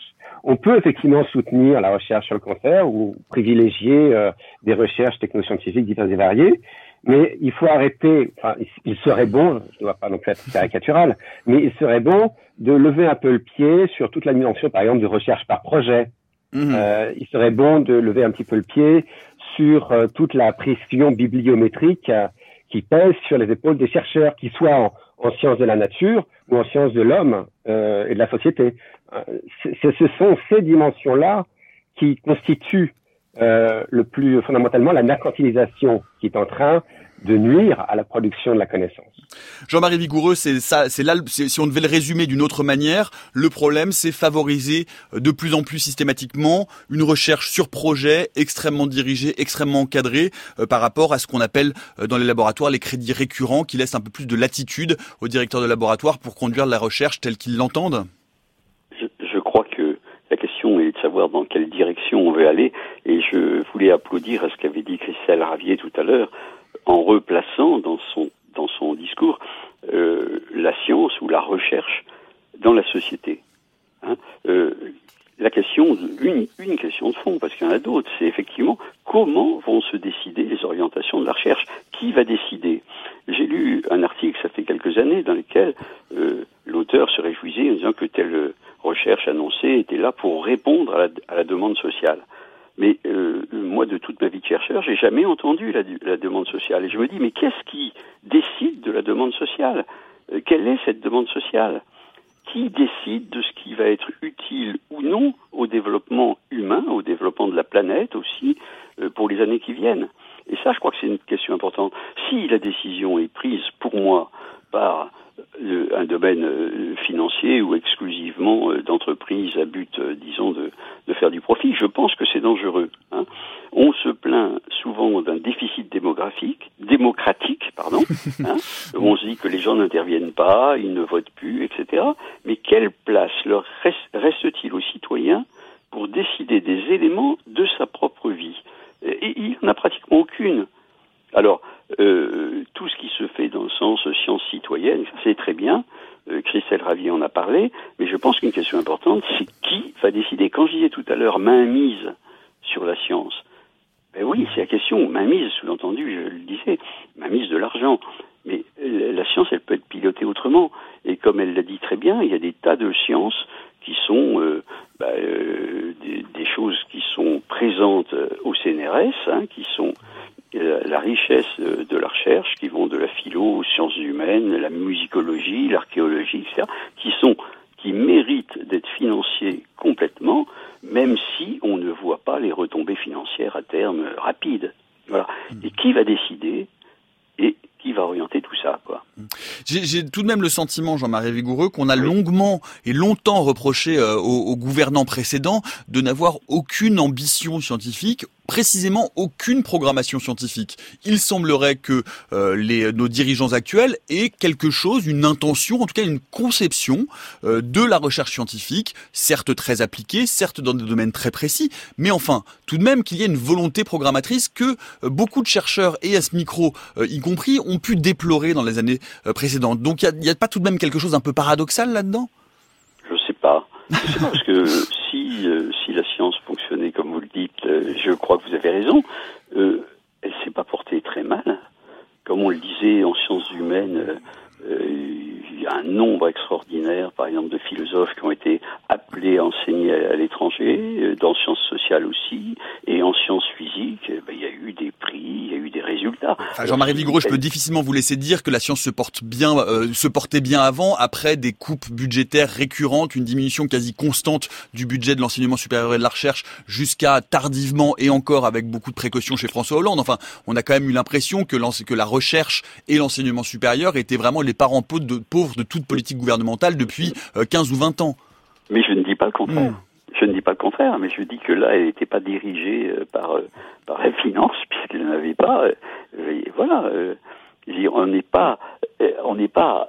on peut effectivement soutenir la recherche sur le cancer ou privilégier euh, des recherches technoscientifiques diverses et variées, mais il faut arrêter, enfin, il serait bon, je ne dois pas non plus être caricatural, mais il serait bon de lever un peu le pied sur toute la dimension, par exemple, de recherche par projet. Mmh. Euh, il serait bon de lever un petit peu le pied sur euh, toute la pression bibliométrique euh, qui pèse sur les épaules des chercheurs, qu'ils soient en, en sciences de la nature ou en sciences de l'homme euh, et de la société. Euh, c'est, ce sont ces dimensions-là qui constituent euh, le plus fondamentalement la mercantilisation qui est en train de nuire à la production de la connaissance. Jean-Marie Vigoureux, c'est ça, c'est là, c'est, si on devait le résumer d'une autre manière, le problème, c'est favoriser de plus en plus systématiquement une recherche sur projet extrêmement dirigée, extrêmement encadrée euh, par rapport à ce qu'on appelle euh, dans les laboratoires les crédits récurrents qui laissent un peu plus de latitude aux directeurs de laboratoire pour conduire la recherche telle qu'ils l'entendent. Je, je crois que la question est de savoir dans quelle direction on veut aller, et je voulais applaudir à ce qu'avait dit Christelle Ravier tout à l'heure, en replaçant dans son dans son discours euh, la science ou la recherche dans la société. Hein euh, la question, une, une question de fond, parce qu'il y en a d'autres, c'est effectivement comment vont se décider les orientations de la recherche. Qui va décider? J'ai lu un article, ça fait quelques années, dans lequel euh, l'auteur se réjouissait en disant que telle recherche annoncée était là pour répondre à la, à la demande sociale. Mais euh, moi, de toute ma vie de chercheur, j'ai jamais entendu la, la demande sociale. Et je me dis, mais qu'est-ce qui décide de la demande sociale? euh, Quelle est cette demande sociale? Qui décide de ce qui va être utile ou non au développement humain, au développement de la planète aussi, euh, pour les années qui viennent? Et ça, je crois que c'est une question importante. Si la décision est prise, pour moi, par euh, un domaine euh, financier ou exclusivement euh, d'entreprise à but, euh, disons, de, de faire du profit, je pense que c'est dangereux. Hein. On se plaint souvent d'un déficit démographique, démocratique, pardon. Hein. On se dit que les gens n'interviennent pas, ils ne votent plus, et cetera. Mais quelle place leur reste, reste-t-il aux citoyens pour décider des éléments de sa propre vie? Et il n'y en a pratiquement aucune. Alors, euh, tout ce qui se fait dans le sens science citoyenne, c'est très bien. Euh, Christelle Ravier en a parlé, mais je pense qu'une question importante, c'est qui va décider. Quand je disais tout à l'heure mainmise sur la science, ben oui, c'est la question. Mainmise, sous-entendu, je le disais, mainmise de l'argent. Mais la science, elle peut être pilotée autrement. Et comme elle l'a dit très bien, il y a des tas de sciences qui sont euh, bah, euh, des, des choses qui sont présentes au C N R S, hein, qui sont euh, la richesse de la recherche, qui vont de la philo aux sciences humaines, la musicologie, l'archéologie, et cetera, qui sont qui méritent d'être financées complètement, même si on ne voit pas les retombées financières à terme rapides. Voilà. Et qui va décider et qui va orienter tout ça, quoi. J'ai, j'ai tout de même le sentiment, Jean-Marie Vigoureux, qu'on a longuement et longtemps reproché euh, aux, aux gouvernants précédents de n'avoir aucune ambition scientifique, précisément aucune programmation scientifique. Il semblerait que euh, les, nos dirigeants actuels aient quelque chose, une intention, en tout cas une conception euh, de la recherche scientifique, certes très appliquée, certes dans des domaines très précis, mais enfin, tout de même qu'il y ait une volonté programmatrice que euh, beaucoup de chercheurs, et à ce micro euh, y compris, ont pu déplorer dans les années euh, précédentes. Donc il n'y a, a pas tout de même quelque chose un peu paradoxal là-dedans? Je sais pas. Je sais pas, parce que si, euh, si la science fonctionnait comme vous le dites, euh, je crois que vous avez raison, euh, elle s'est pas portée très mal. Comme on le disait en sciences humaines, euh, euh, il y a un nombre extraordinaire, par exemple, de philosophes qui ont été appelés à enseigner à, à l'étranger, euh, dans sciences sociales aussi, et en sciences physiques, euh, ben, il y a eu des prix, il y a eu des résultats. Enfin, Jean-Marie Vigoureux, je peux difficilement vous laisser dire que la science se porte bien, euh, se portait bien avant, après des coupes budgétaires récurrentes, une diminution quasi constante du budget de l'enseignement supérieur et de la recherche, jusqu'à tardivement et encore avec beaucoup de précautions chez François Hollande. Enfin, on a quand même eu l'impression que, que la recherche et l'enseignement supérieur étaient vraiment les parents pauvres de, pauvres de toute politique gouvernementale depuis euh, quinze ou vingt ans. Mais je ne dis pas le contraire. Mmh. Je ne dis pas le contraire, mais je dis que là, elle n'était pas dirigée euh, par euh, par la finance, puisqu'elle n'avait pas. Euh, et voilà, euh, on n'est pas, euh, on n'est pas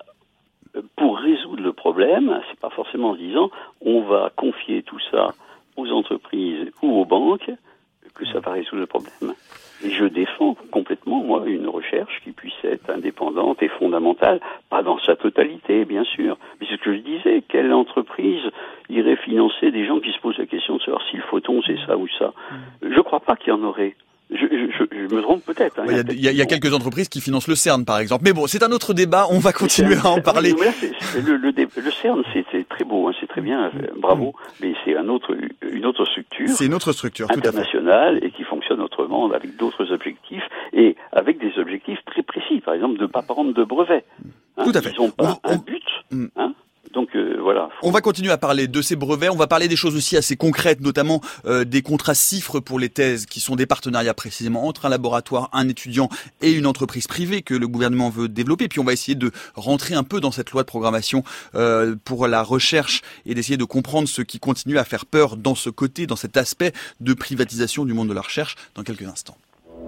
pour résoudre le problème. C'est pas forcément en disant on va confier tout ça aux entreprises ou aux banques que ça va résoudre le problème. Et je défends complètement, moi, une recherche qui puisse être indépendante et fondamentale, pas dans sa totalité, bien sûr. Mais c'est ce que je disais, quelle entreprise irait financer des gens qui se posent la question de savoir si le photon c'est ça ou ça? Je crois pas qu'il y en aurait. Je, je, je me trompe peut-être. Il hein, ouais, y, y, y a quelques entreprises qui financent le CERN, par exemple. Mais bon, c'est un autre débat. On va continuer à en parler. Oui, là, c'est, c'est le, le, le CERN, c'est, c'est très beau, hein, c'est très bien, bravo. Mais c'est un autre, une autre structure. C'est une autre structure, tout internationale et qui fonctionne autrement, avec d'autres objectifs et avec des objectifs très précis. Par exemple, de ne pas prendre de brevets. Hein, tout à fait. Ils n'ont pas on, un on... but. Hein. Donc euh, voilà. On va continuer à parler de ces brevets, on va parler des choses aussi assez concrètes, notamment euh, des contrats CIFRE pour les thèses, qui sont des partenariats précisément entre un laboratoire, un étudiant et une entreprise privée que le gouvernement veut développer. Puis on va essayer de rentrer un peu dans cette loi de programmation euh, pour la recherche et d'essayer de comprendre ce qui continue à faire peur dans ce côté, dans cet aspect de privatisation du monde de la recherche dans quelques instants.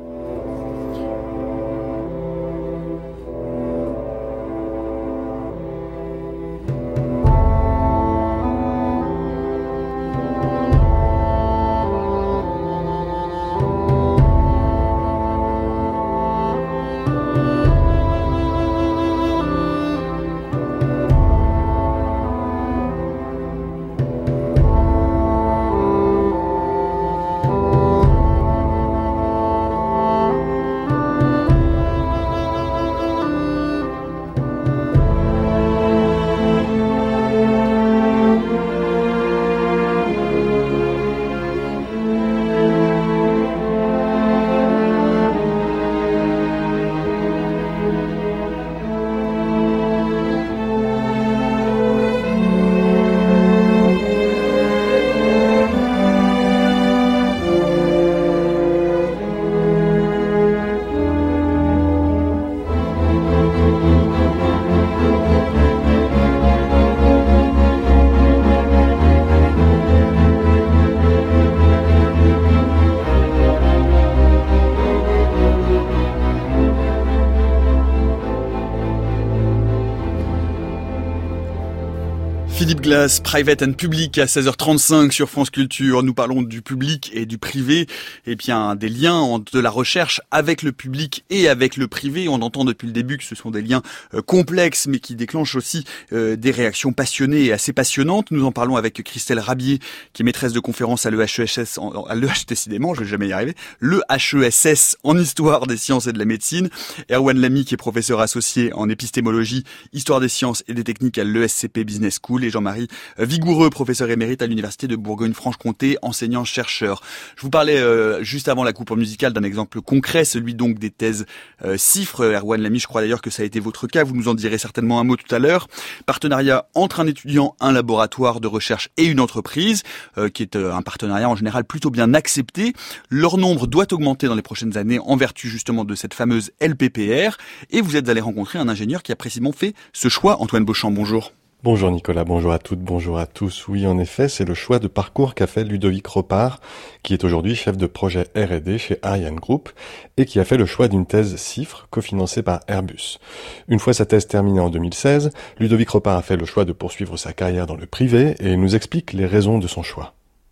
Philippe Glass, Private and Public à seize heures trente-cinq sur France Culture. Nous parlons du public et du privé et bien des liens de la recherche avec le public et avec le privé. On entend depuis le début que ce sont des liens euh, complexes mais qui déclenchent aussi euh, des réactions passionnées et assez passionnantes. Nous en parlons avec Christelle Rabier qui est maîtresse de conférence à l'E H E S S, en, à l'E H décidément, je vais jamais y arriver, l'E H E S S en histoire des sciences et de la médecine. Erwan Lamy qui est professeur associé en épistémologie, histoire des sciences et des techniques à l'E S C P Business School et Jean-Marie Vigoureux, professeur émérite à l'Université de Bourgogne-Franche-Comté, enseignant-chercheur. Je vous parlais euh, juste avant la coupure musicale d'un exemple concret, celui donc des thèses euh, CIFRE. Erwan Lamy, je crois d'ailleurs que ça a été votre cas, vous nous en direz certainement un mot tout à l'heure. Partenariat entre un étudiant, un laboratoire de recherche et une entreprise, euh, qui est euh, un partenariat en général plutôt bien accepté. Leur nombre doit augmenter dans les prochaines années en vertu justement de cette fameuse L P P R. Et vous êtes allé rencontrer un ingénieur qui a précisément fait ce choix. Antoine Beauchamp, bonjour. Bonjour Nicolas, bonjour à toutes, bonjour à tous. Oui, en effet, c'est le choix de parcours qu'a fait Ludovic Ropard, qui est aujourd'hui chef de projet R et D chez Ariane Group, et qui a fait le choix d'une thèse CIFRE cofinancée par Airbus. Une fois sa thèse terminée en deux mille seize, Ludovic Ropard a fait le choix de poursuivre sa carrière dans le privé et nous explique les raisons de son choix.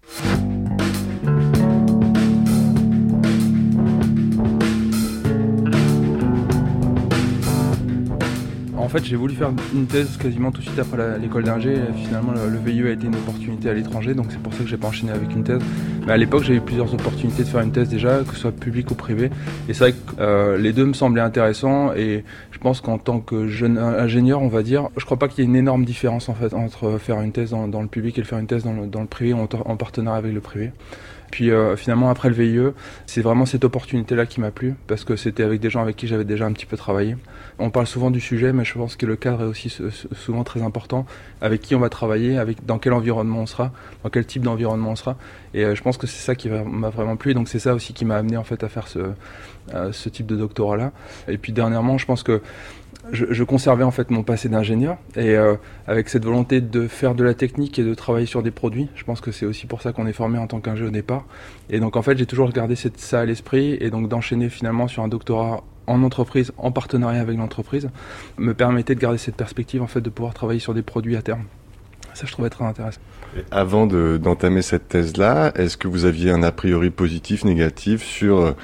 En fait, j'ai voulu faire une thèse quasiment tout de suite après la, l'école d'ingé. Finalement, le, le V I E a été une opportunité à l'étranger, donc c'est pour ça que j'ai pas enchaîné avec une thèse. Mais à l'époque, j'ai eu plusieurs opportunités de faire une thèse déjà, que ce soit public ou privé. Et c'est vrai que euh, les deux me semblaient intéressants. Et je pense qu'en tant que jeune ingénieur, on va dire, je crois pas qu'il y ait une énorme différence en fait entre faire une thèse dans, dans le public et faire une thèse dans le, dans le privé, en, en partenariat avec le privé. Puis euh, finalement après le V I E, c'est vraiment cette opportunité-là qui m'a plu, parce que c'était avec des gens avec qui j'avais déjà un petit peu travaillé. On parle souvent du sujet, mais je pense que le cadre est aussi souvent très important. Avec qui on va travailler, avec dans quel environnement on sera, dans quel type d'environnement on sera. Et euh, je pense que c'est ça qui m'a vraiment plu. Et donc c'est ça aussi qui m'a amené en fait à faire ce, euh, ce type de doctorat-là. Et puis dernièrement, je pense que Je, je conservais en fait mon passé d'ingénieur et euh, avec cette volonté de faire de la technique et de travailler sur des produits, je pense que c'est aussi pour ça qu'on est formé en tant qu'ingé au départ. Et donc en fait j'ai toujours gardé cette, ça à l'esprit, et donc d'enchaîner finalement sur un doctorat en entreprise, en partenariat avec l'entreprise, me permettait de garder cette perspective en fait de pouvoir travailler sur des produits à terme. Ça je trouvais très intéressant. Et avant de, d'entamer cette thèse-là, est-ce que vous aviez un a priori positif, négatif sur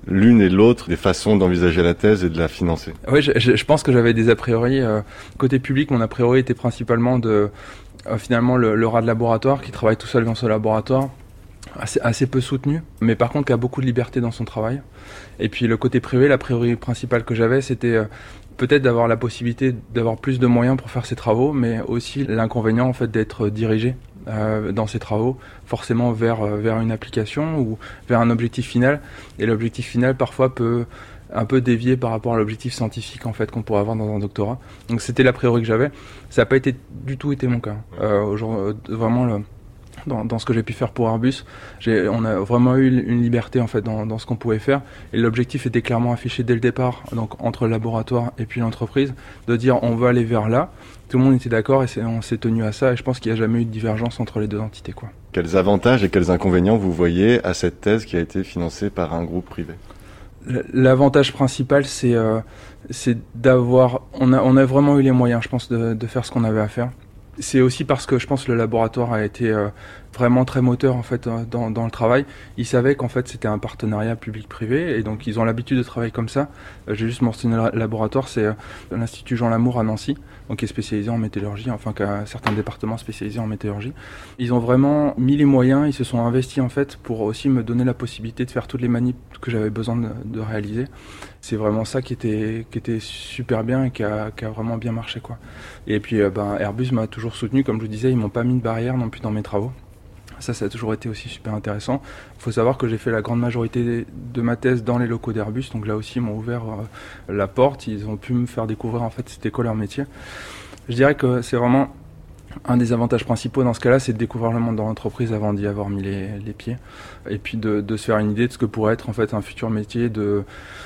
l'une et l'autre des façons d'envisager la thèse et de la financer? Oui, je, je, je pense que j'avais des a priori. Euh, côté public, mon a priori était principalement de euh, finalement le, le rat de laboratoire qui travaille tout seul dans ce laboratoire, assez, assez peu soutenu, mais par contre qui a beaucoup de liberté dans son travail. Et puis le côté privé, l'a priori principale que j'avais, c'était euh, peut-être d'avoir la possibilité d'avoir plus de moyens pour faire ses travaux, mais aussi l'inconvénient en fait d'être dirigé euh, dans ses travaux, forcément vers euh, vers une application ou vers un objectif final. Et l'objectif final parfois peut un peu dévier par rapport à l'objectif scientifique en fait qu'on pourrait avoir dans un doctorat. Donc c'était l'a priori que j'avais. Ça n'a pas été du tout été mon cas. Euh, aujourd'hui, vraiment le Dans, dans ce que j'ai pu faire pour Airbus, j'ai, on a vraiment eu une liberté en fait dans, dans ce qu'on pouvait faire, et l'objectif était clairement affiché dès le départ, donc entre le laboratoire et puis l'entreprise, de dire on va aller vers là. Tout le monde était d'accord et c'est, on s'est tenu à ça, et je pense qu'il n'y a jamais eu de divergence entre les deux entités, quoi. Quels avantages et quels inconvénients vous voyez à cette thèse qui a été financée par un groupe privé? L'avantage principal, c'est, euh, c'est d'avoir, on a, on a vraiment eu les moyens, je pense, de, de faire ce qu'on avait à faire. C'est aussi parce que je pense que le laboratoire a été euh, vraiment très moteur en fait dans, dans le travail. Ils savaient qu'en fait c'était un partenariat public-privé et donc ils ont l'habitude de travailler comme ça. Euh, j'ai juste mentionné le laboratoire, c'est euh, l'Institut Jean Lamour à Nancy, donc qui est spécialisé en météorologie, enfin qui a certains départements spécialisés en météorologie. Ils ont vraiment mis les moyens, ils se sont investis en fait pour aussi me donner la possibilité de faire toutes les manips que j'avais besoin de, de réaliser. C'est vraiment ça qui était qui était super bien et qui a, qui a vraiment bien marché, quoi. Et puis euh, ben Airbus m'a toujours soutenu, comme je vous disais, ils m'ont pas mis de barrière non plus dans mes travaux. Ça, ça a toujours été aussi super intéressant. Il faut savoir que j'ai fait la grande majorité de ma thèse dans les locaux d'Airbus, donc là aussi ils m'ont ouvert euh, la porte, ils ont pu me faire découvrir en fait c'était quoi leur métier. Je dirais que c'est vraiment un des avantages principaux dans ce cas-là, c'est de découvrir le monde dans l'entreprise avant d'y avoir mis les, les pieds, et puis de, de se faire une idée de ce que pourrait être en fait un futur métier de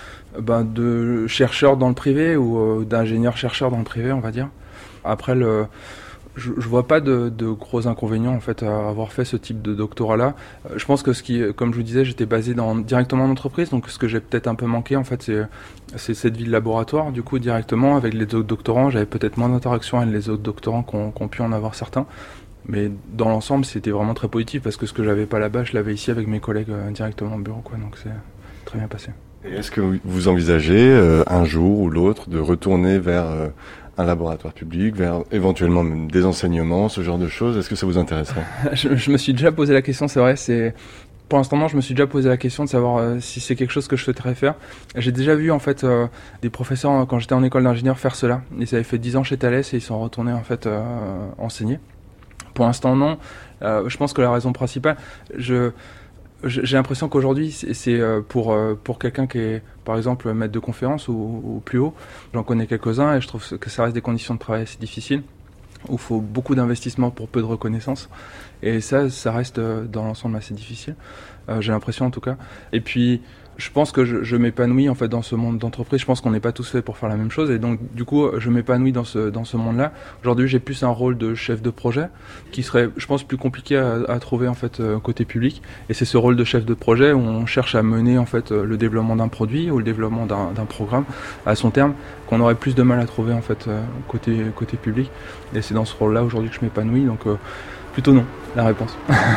Ben de chercheur dans le privé ou euh, d'ingénieur-chercheur dans le privé, on va dire. Après, le, je, je vois pas de, de gros inconvénients en fait à avoir fait ce type de doctorat-là. Euh, je pense que ce qui, comme je vous disais, j'étais basé dans, directement en entreprise, donc ce que j'ai peut-être un peu manqué en fait, c'est, c'est cette vie de laboratoire. Du coup, directement avec les autres doctorants, j'avais peut-être moins d'interaction avec les autres doctorants qu'on, qu'on pu en avoir certains. Mais dans l'ensemble, c'était vraiment très positif parce que ce que j'avais pas là-bas, je l'avais ici avec mes collègues euh, directement au bureau, quoi. Donc c'est très bien passé. Et est-ce que vous envisagez euh, un jour ou l'autre de retourner vers euh, un laboratoire public, vers éventuellement même des enseignements, ce genre de choses? Est-ce que ça vous intéresserait? je, je me suis déjà posé la question, c'est vrai. C'est pour l'instant, non, je me suis déjà posé la question de savoir euh, si c'est quelque chose que je souhaiterais faire. J'ai déjà vu en fait euh, des professeurs quand j'étais en école d'ingénieur faire cela. Ils avaient fait dix ans chez Thales et ils sont retournés en fait euh, enseigner. Pour l'instant, non. Euh, je pense que la raison principale, je J'ai l'impression qu'aujourd'hui, c'est pour pour quelqu'un qui est, par exemple, maître de conférence ou, ou plus haut. J'en connais quelques-uns et je trouve que ça reste des conditions de travail assez difficiles, où il faut beaucoup d'investissement pour peu de reconnaissance. Et ça, ça reste dans l'ensemble assez difficile. Euh, j'ai l'impression en tout cas. Et puis, je pense que je, je m'épanouis en fait dans ce monde d'entreprise. Je pense qu'on n'est pas tous faits pour faire la même chose, et donc du coup, je m'épanouis dans ce dans ce monde-là. Aujourd'hui, j'ai plus un rôle de chef de projet, qui serait, je pense, plus compliqué à, à trouver en fait euh, côté public. Et c'est ce rôle de chef de projet où on cherche à mener en fait le développement d'un produit ou le développement d'un, d'un programme à son terme, qu'on aurait plus de mal à trouver en fait euh, côté côté public. Et c'est dans ce rôle-là aujourd'hui que je m'épanouis. Donc euh, plutôt non, la réponse.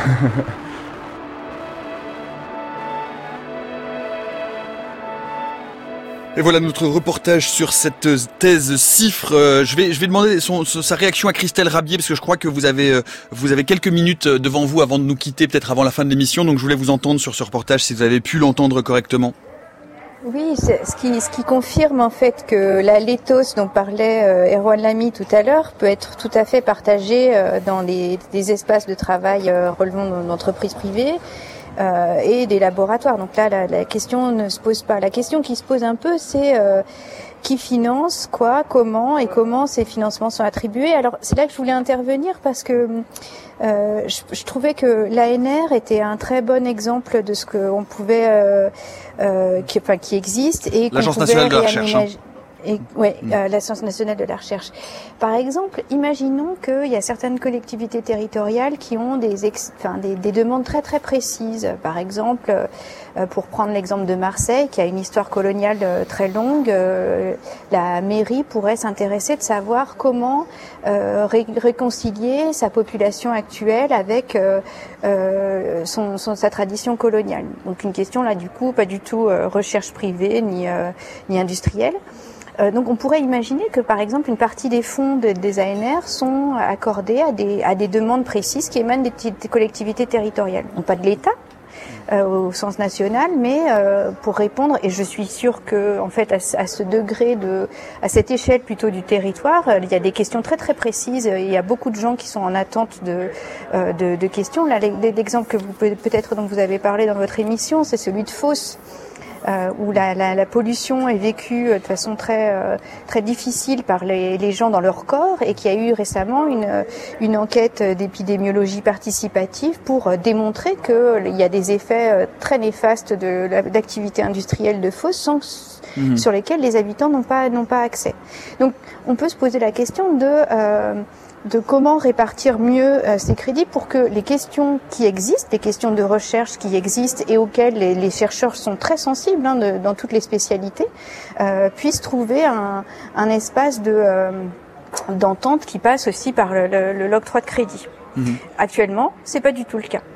Et voilà notre reportage sur cette thèse CIFRE. Euh, je vais, je vais demander son, sa réaction à Christelle Rabier, parce que je crois que vous avez, euh, vous avez quelques minutes devant vous avant de nous quitter, peut-être avant la fin de l'émission. Donc je voulais vous entendre sur ce reportage, si vous avez pu l'entendre correctement. Oui, c'est ce qui, ce qui confirme en fait que la léthos dont parlait euh, Erwan Lamy tout à l'heure peut être tout à fait partagée euh, dans les, des espaces de travail euh, relevant d'entreprises privées. Euh, et des laboratoires. Donc là, la, la question ne se pose pas. La question qui se pose un peu, c'est euh, qui finance quoi, comment et comment ces financements sont attribués. Alors c'est là que je voulais intervenir parce que euh, je, je trouvais que l'A N R était un très bon exemple de ce qu'on pouvait, euh, euh, qui, enfin, qui existe et qu'on L'Agence pouvait nationale de la recherche. Hein. Et, ouais, mmh. euh, l'Agence nationale de la recherche. Par exemple, imaginons qu'il y a certaines collectivités territoriales qui ont des, ex, enfin, des, des demandes très très précises. Par exemple, euh, pour prendre l'exemple de Marseille, qui a une histoire coloniale euh, très longue, euh, la mairie pourrait s'intéresser de savoir comment euh, ré- réconcilier sa population actuelle avec euh, euh, son, son, sa tradition coloniale. Donc une question là, du coup, pas du tout euh, recherche privée ni, euh, ni industrielle. Euh, donc on pourrait imaginer que par exemple une partie des fonds de, des A N R sont accordés à des, à des demandes précises qui émanent des, des collectivités territoriales, non pas de l'État euh, au sens national, mais euh, pour répondre, et je suis sûre que en fait à, à ce degré de, à cette échelle plutôt du territoire, euh, il y a des questions très très précises. Il y a beaucoup de gens qui sont en attente de, euh, de, de questions. Là, l'exemple que vous peut-être dont vous avez parlé dans votre émission, c'est celui de Fos. Euh, où la, la, la pollution est vécue de façon très euh, très difficile par les, les gens dans leur corps, et qui a eu récemment une une enquête d'épidémiologie participative pour euh, démontrer que il y a des effets euh, très néfastes de l'activité industrielle de Fos sans, mmh. sur lesquels les habitants n'ont pas n'ont pas accès. Donc on peut se poser la question de euh, de comment répartir mieux euh, ces crédits pour que les questions qui existent, les questions de recherche qui existent et auxquelles les, les chercheurs sont très sensibles hein, de, dans toutes les spécialités, euh, puissent trouver un, un espace de, euh, d'entente qui passe aussi par le, le, le, l'octroi de crédit. Mmh. Actuellement, c'est pas du tout le cas.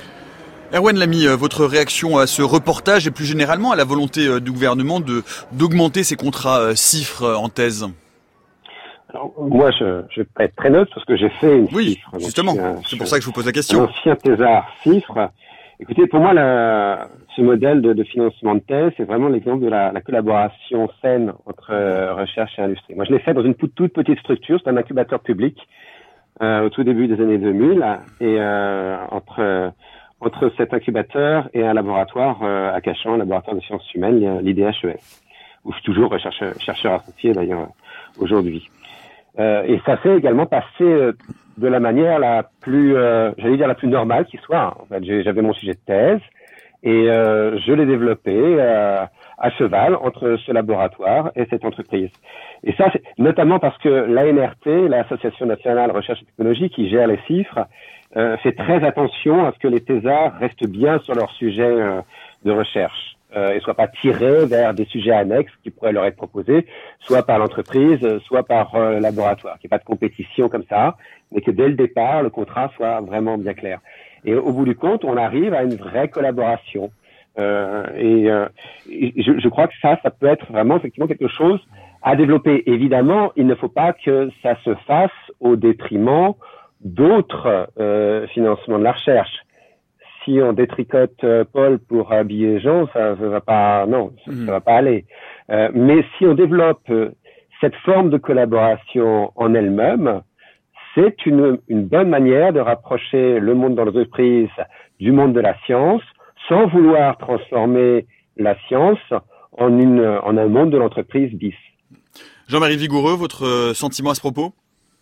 Erwan Lamy, votre réaction à ce reportage et plus généralement à la volonté du gouvernement de, d'augmenter ces contrats CIFRE en thèse? Alors, moi, je, je vais pas être très neutre parce que j'ai fait une oui, CIFRE. justement, un, c'est pour ça que je vous pose la question. Un ancien thésard CIFRE. Écoutez, pour moi, la, ce modèle de, de financement de thèse, c'est vraiment l'exemple de la, la collaboration saine entre euh, recherche et industrie. Moi, je l'ai fait dans une toute, toute petite structure, c'est un incubateur public euh, au tout début des années deux mille, et euh, entre euh, entre cet incubateur et un laboratoire euh, à Cachan, un laboratoire de sciences humaines, l'I D H E S, où je suis toujours chercheur, chercheur associé d'ailleurs aujourd'hui. Euh, et ça s'est également passé euh, de la manière la plus, euh, j'allais dire la plus normale qui soit. En fait, j'avais mon sujet de thèse et euh, je l'ai développé euh, à cheval entre ce laboratoire et cette entreprise. Et ça, c'est notamment parce que l'A N R T, l'Association nationale recherche et technologie, qui gère les CIFRE, euh, fait très attention à ce que les thésards restent bien sur leur sujet euh, de recherche. Euh, et soient pas tirés vers des sujets annexes qui pourraient leur être proposés, soit par l'entreprise, soit par euh, le laboratoire. Qu'il n'y ait pas de compétition comme ça, mais que dès le départ, le contrat soit vraiment bien clair. Et au bout du compte, on arrive à une vraie collaboration. Euh, et, euh, et je, je crois que ça, ça peut être vraiment effectivement quelque chose à développer. Évidemment, il ne faut pas que ça se fasse au détriment d'autres euh, financements de la recherche. Si on détricote euh, Paul pour habiller Jean, ça, ça va pas, non, ça, mmh. ça va pas aller. Euh, mais si on développe euh, cette forme de collaboration en elle-même, c'est une, une bonne manière de rapprocher le monde de l'entreprise du monde de la science, sans vouloir transformer la science en une, en un monde de l'entreprise bis. Jean-Marie Vigoureux, votre sentiment à ce propos?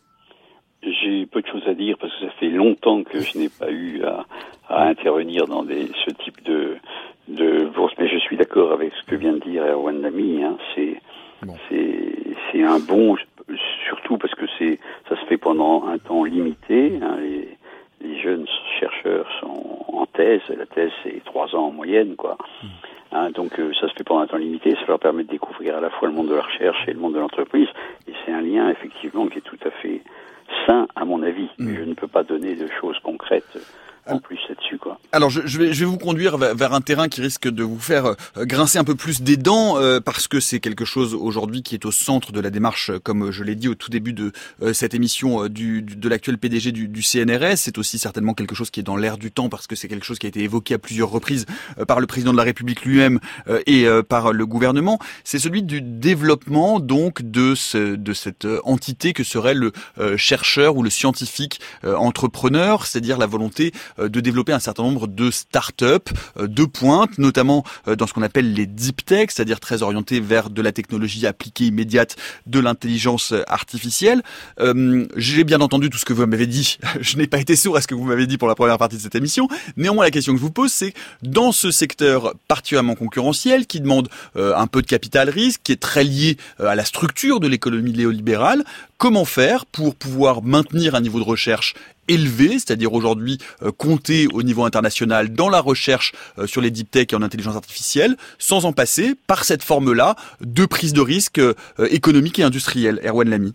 J'ai peu de choses à dire parce que ça fait longtemps que je n'ai pas eu à, à intervenir dans des, ce type de, de bourse, mais je suis d'accord avec ce que vient de dire Erwan Lamy. Hein. C'est, bon. c'est, c'est un bon, surtout parce que c'est, ça se fait pendant un temps limité. Hein. Les, les jeunes chercheurs sont en thèse, la thèse c'est trois ans en moyenne, quoi. Mmh. Hein, donc euh, ça se fait pendant un temps limité, ça leur permet de découvrir à la fois le monde de la recherche et le monde de l'entreprise, et c'est un lien effectivement qui est tout à fait sain à mon avis. Mmh. Je ne peux pas donner de choses concrètes en plus là-dessus, quoi. Alors je, je, vais, je vais vous conduire vers un terrain qui risque de vous faire euh, grincer un peu plus des dents, euh, parce que c'est quelque chose aujourd'hui qui est au centre de la démarche, comme je l'ai dit au tout début de euh, cette émission, euh, du, du, de l'actuel P D G du, du C N R S. C'est aussi certainement quelque chose qui est dans l'air du temps, parce que c'est quelque chose qui a été évoqué à plusieurs reprises euh, par le président de la République lui-même euh, et euh, par le gouvernement. C'est celui du développement donc de, ce, de cette entité que serait le euh, chercheur ou le scientifique euh, entrepreneur, c'est-à-dire la volonté de développer un certain nombre de start-up de pointe, notamment dans ce qu'on appelle les deep tech, c'est-à-dire très orientés vers de la technologie appliquée immédiate, de l'intelligence artificielle. Euh, j'ai bien entendu tout ce que vous m'avez dit. Je n'ai pas été sourd à ce que vous m'avez dit pour la première partie de cette émission. Néanmoins, la question que je vous pose, c'est dans ce secteur particulièrement concurrentiel, qui demande euh, un peu de capital risque, qui est très lié euh, à la structure de l'économie néolibérale, comment faire pour pouvoir maintenir un niveau de recherche élevé, c'est-à-dire aujourd'hui euh, compter au niveau international dans la recherche euh, sur les deep tech et en intelligence artificielle, sans en passer par cette forme-là de prise de risque euh, économique et industrielle. Erwan Lamy.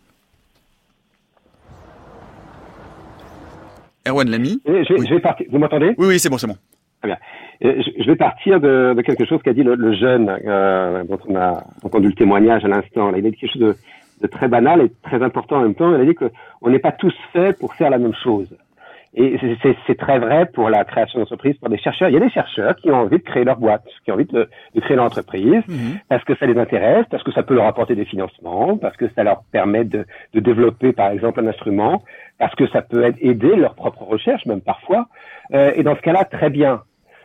Erwan Lamy. Je vais, oui. je vais partir. Vous m'entendez ? Oui, oui, c'est bon, c'est bon. Très bien. Je vais partir de, de quelque chose qu'a dit le, le jeune, euh, dont on a entendu le témoignage à l'instant. Il a dit quelque chose de, de très banal et très important en même temps. Il a dit qu'on n'est pas tous faits pour faire la même chose. Et c'est, c'est très vrai pour la création d'entreprises, pour des chercheurs. Il y a des chercheurs qui ont envie de créer leur boîte, qui ont envie de, de créer leur entreprise, mmh. parce que ça les intéresse, parce que ça peut leur apporter des financements, parce que ça leur permet de, de développer, par exemple, un instrument, parce que ça peut aider leur propre recherche, même parfois. Euh, et dans ce cas-là, très bien.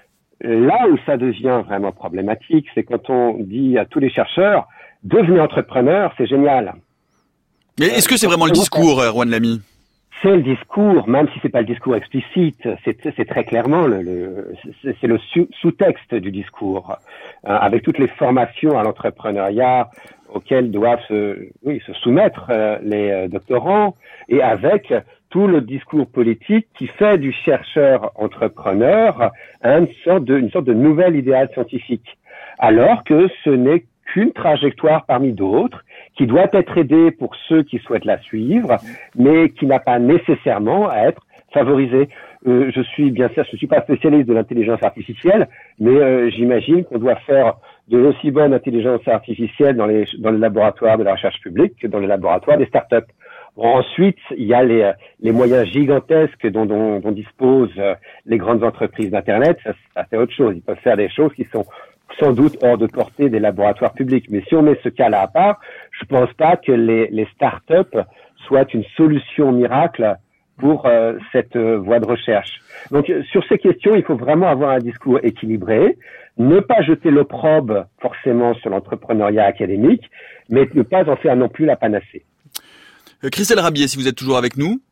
Là où ça devient vraiment problématique, c'est quand on dit à tous les chercheurs, devenez entrepreneurs, c'est génial. Mais est-ce que c'est vraiment le discours, Erwan Lamy ? C'est le discours, même si c'est pas le discours explicite, c'est, c'est très clairement le, le c'est, c'est le sous-texte du discours, euh, avec toutes les formations à l'entrepreneuriat auxquelles doivent se, oui, se soumettre euh, les euh, doctorants, et avec tout le discours politique qui fait du chercheur entrepreneur une sorte de, une sorte de nouvel idéal scientifique, alors que ce n'est qu'une trajectoire parmi d'autres, qui doit être aidée pour ceux qui souhaitent la suivre, mais qui n'a pas nécessairement à être favorisée. Euh, je suis bien sûr, je suis pas spécialiste de l'intelligence artificielle, mais euh, j'imagine qu'on doit faire de l'aussi bonne intelligence artificielle dans les dans les laboratoires de la recherche publique que dans les laboratoires des startups. Bon, ensuite, il y a les, les moyens gigantesques dont, dont, dont disposent les grandes entreprises d'Internet. Ça, ça c'est autre chose. Ils peuvent faire des choses qui sont sans doute hors de portée des laboratoires publics. Mais si on met ce cas-là à part, je pense pas que les, les startups soient une solution miracle pour euh, cette euh, voie de recherche. Donc, sur ces questions, il faut vraiment avoir un discours équilibré, ne pas jeter l'opprobre forcément sur l'entrepreneuriat académique, mais ne pas en faire non plus la panacée. Christelle Rabier, si vous êtes toujours avec nous.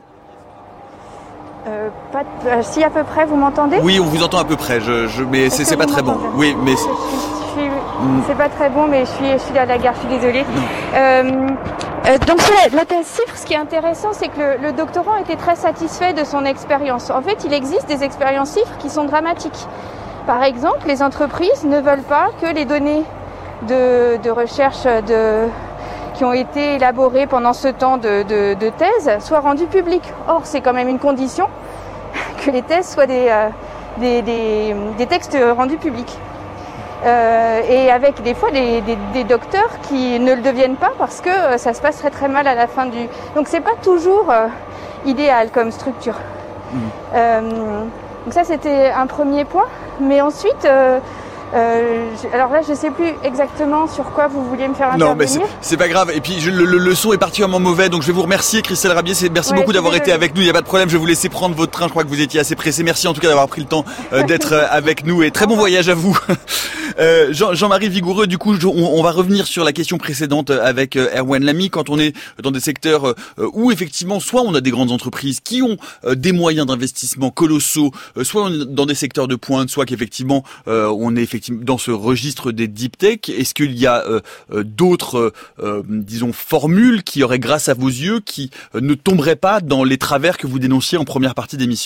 Euh, pas t- euh, si à peu près, vous m'entendez ? Oui, on vous entend à peu près, je, je, mais c'est, c'est pas très bon. Oui, mais c'est... Je suis, mm. c'est pas très bon, mais je suis, je suis à la gare, je suis désolée. Euh, euh, donc sur la, la thèse CIFRE, ce qui est intéressant, c'est que le, le doctorant était très satisfait de son expérience. En fait, il existe des expériences CIFRE qui sont dramatiques. Par exemple, les entreprises ne veulent pas que les données de, de recherche de... qui ont été élaborés pendant ce temps de, de, de thèse soient rendus publics. Or, c'est quand même une condition que les thèses soient des, euh, des, des, des textes rendus publics. Euh, et avec des fois des, des, des docteurs qui ne le deviennent pas parce que euh, ça se passe très très mal à la fin du... Donc c'est pas toujours euh, idéal comme structure. Mmh. Euh, donc ça c'était un premier point. Mais ensuite... Euh, Euh, alors là, je sais plus exactement sur quoi vous vouliez me faire intervenir. Non, mais c'est, c'est pas grave. Et puis, je, le, le son est particulièrement mauvais, donc je vais vous remercier, Christelle Rabier. C'est, merci ouais, beaucoup d'avoir été avec nous. Il n'y a pas de problème. Je vais vous laisser prendre votre train. Je crois que vous étiez assez pressé. Merci en tout cas d'avoir pris le temps euh, d'être euh, avec nous et très bon voyage à vous. euh, Jean, Jean-Marie Vigoureux, du coup, on, on va revenir sur la question précédente avec euh, Erwan Lamy. Quand on est dans des secteurs euh, où effectivement, soit on a des grandes entreprises qui ont euh, des moyens d'investissement colossaux, euh, soit on est dans des secteurs de pointe, soit qu'effectivement euh, on est effectivement dans ce registre des deep tech. Est-ce qu'il y a euh, euh, d'autres, euh, disons, formules qui auraient, grâce à vos yeux, qui euh, ne tomberaient pas dans les travers que vous dénonciez en première partie d'émission ?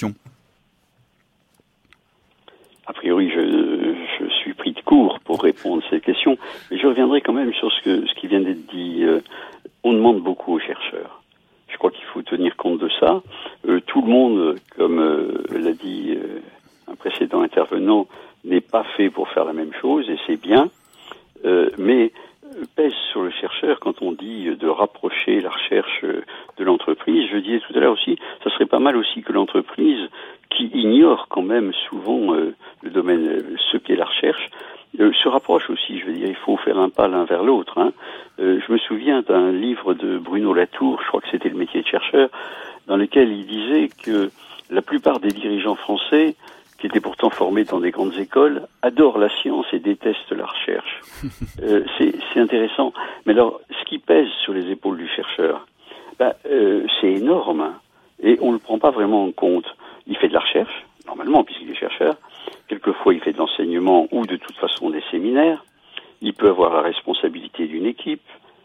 A priori, je, je suis pris de court pour répondre à cette question, mais je reviendrai quand même sur ce, que, ce qui vient d'être dit. Euh, on demande beaucoup aux chercheurs. Je crois qu'il faut tenir compte de ça. Euh, tout le monde, comme euh, l'a dit euh, un précédent intervenant, n'est pas fait pour faire la même chose, et c'est bien, euh, mais pèse sur le chercheur quand on dit de rapprocher la recherche de l'entreprise. Je disais tout à l'heure aussi, ça serait pas mal aussi que l'entreprise, qui ignore quand même souvent euh, le domaine, ce qu'est la recherche, euh, se rapproche aussi. Je veux dire, il faut faire un pas l'un vers l'autre. Hein. Euh, je me souviens d'un livre de Bruno Latour, je crois que c'était Le métier de chercheur, dans lequel il disait que la plupart des dirigeants français, qui étaient pourtant formés dans des grandes écoles, adorent la science et détestent la recherche. euh, c'est, c'est intéressant. Mais alors, ce qui pèse sur les épaules du chercheur, ben, euh, c'est énorme. Et on ne le prend pas vraiment en compte. Il fait de la recherche, normalement, puisqu'il est chercheur. Quelquefois, il fait de l'enseignement ou de toute façon des séminaires. Il peut avoir la responsabilité d'une équipe.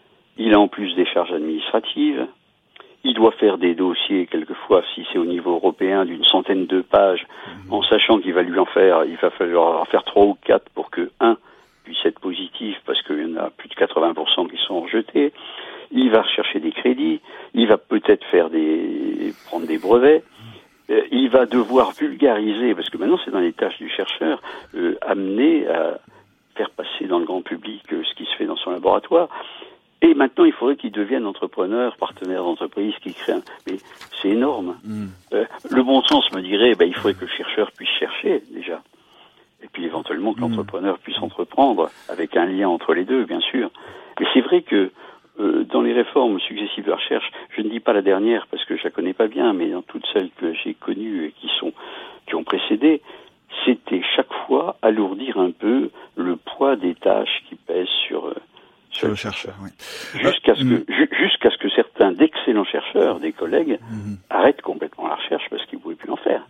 Il a en plus des charges administratives. Il doit faire des dossiers, quelquefois, si c'est au niveau européen, d'une centaine de pages, mmh. en sachant qu'il va lui en faire, il va falloir en faire trois ou quatre pour que un puisse être positif, parce qu'il y en a plus de quatre-vingts pour cent qui sont rejetés. Il va rechercher des crédits. Il va peut-être faire des, prendre des brevets. Euh, il va devoir vulgariser, parce que maintenant c'est dans les tâches du chercheur, euh, amener à faire passer dans le grand public euh, ce qui se fait dans son laboratoire. Et maintenant, il faudrait qu'ils deviennent entrepreneurs, partenaires d'entreprise, qui créent un... Mais c'est énorme. Mm. Euh, le bon sens me dirait, ben, il faudrait que le chercheur puisse chercher, déjà. Et puis, éventuellement, que mm. l'entrepreneur puisse entreprendre, avec un lien entre les deux, bien sûr. Mais c'est vrai que, euh, dans les réformes successives de la recherche, je ne dis pas la dernière, parce que je la connais pas bien, mais dans toutes celles que j'ai connues et qui sont, qui ont précédé, c'était chaque fois alourdir un peu le poids des tâches qui pèsent sur... Euh, Sur le chercheur, oui. Jusqu'à ce que, ju- jusqu'à ce que certains d'excellents chercheurs, des collègues, mmh. arrêtent complètement la recherche parce qu'ils ne pouvaient plus en faire.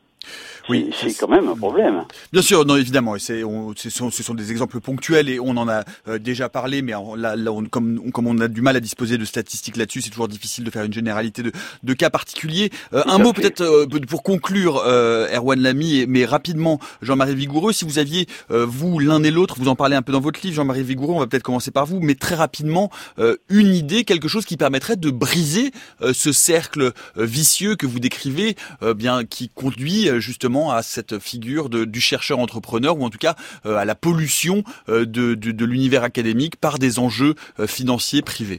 Oui, c'est, c'est quand même un problème. Bien sûr, non, évidemment. Et c'est, on, ce, sont, ce sont des exemples ponctuels et on en a euh, déjà parlé, mais on, là, là on, comme, on, comme on a du mal à disposer de statistiques là-dessus, c'est toujours difficile de faire une généralité de, de cas particuliers. Euh, un mot peut-être euh, pour conclure, euh, Erwan Lamy, mais rapidement, Jean-Marie Vigoureux, si vous aviez, euh, vous, l'un et l'autre, vous en parlez un peu dans votre livre, Jean-Marie Vigoureux, on va peut-être commencer par vous, mais très rapidement, euh, une idée, quelque chose qui permettrait de briser euh, ce cercle euh, vicieux que vous décrivez, euh, bien, qui conduit euh, justement à cette figure de, du chercheur entrepreneur, ou en tout cas euh, à la pollution euh, de, de, de l'univers académique par des enjeux euh, financiers privés.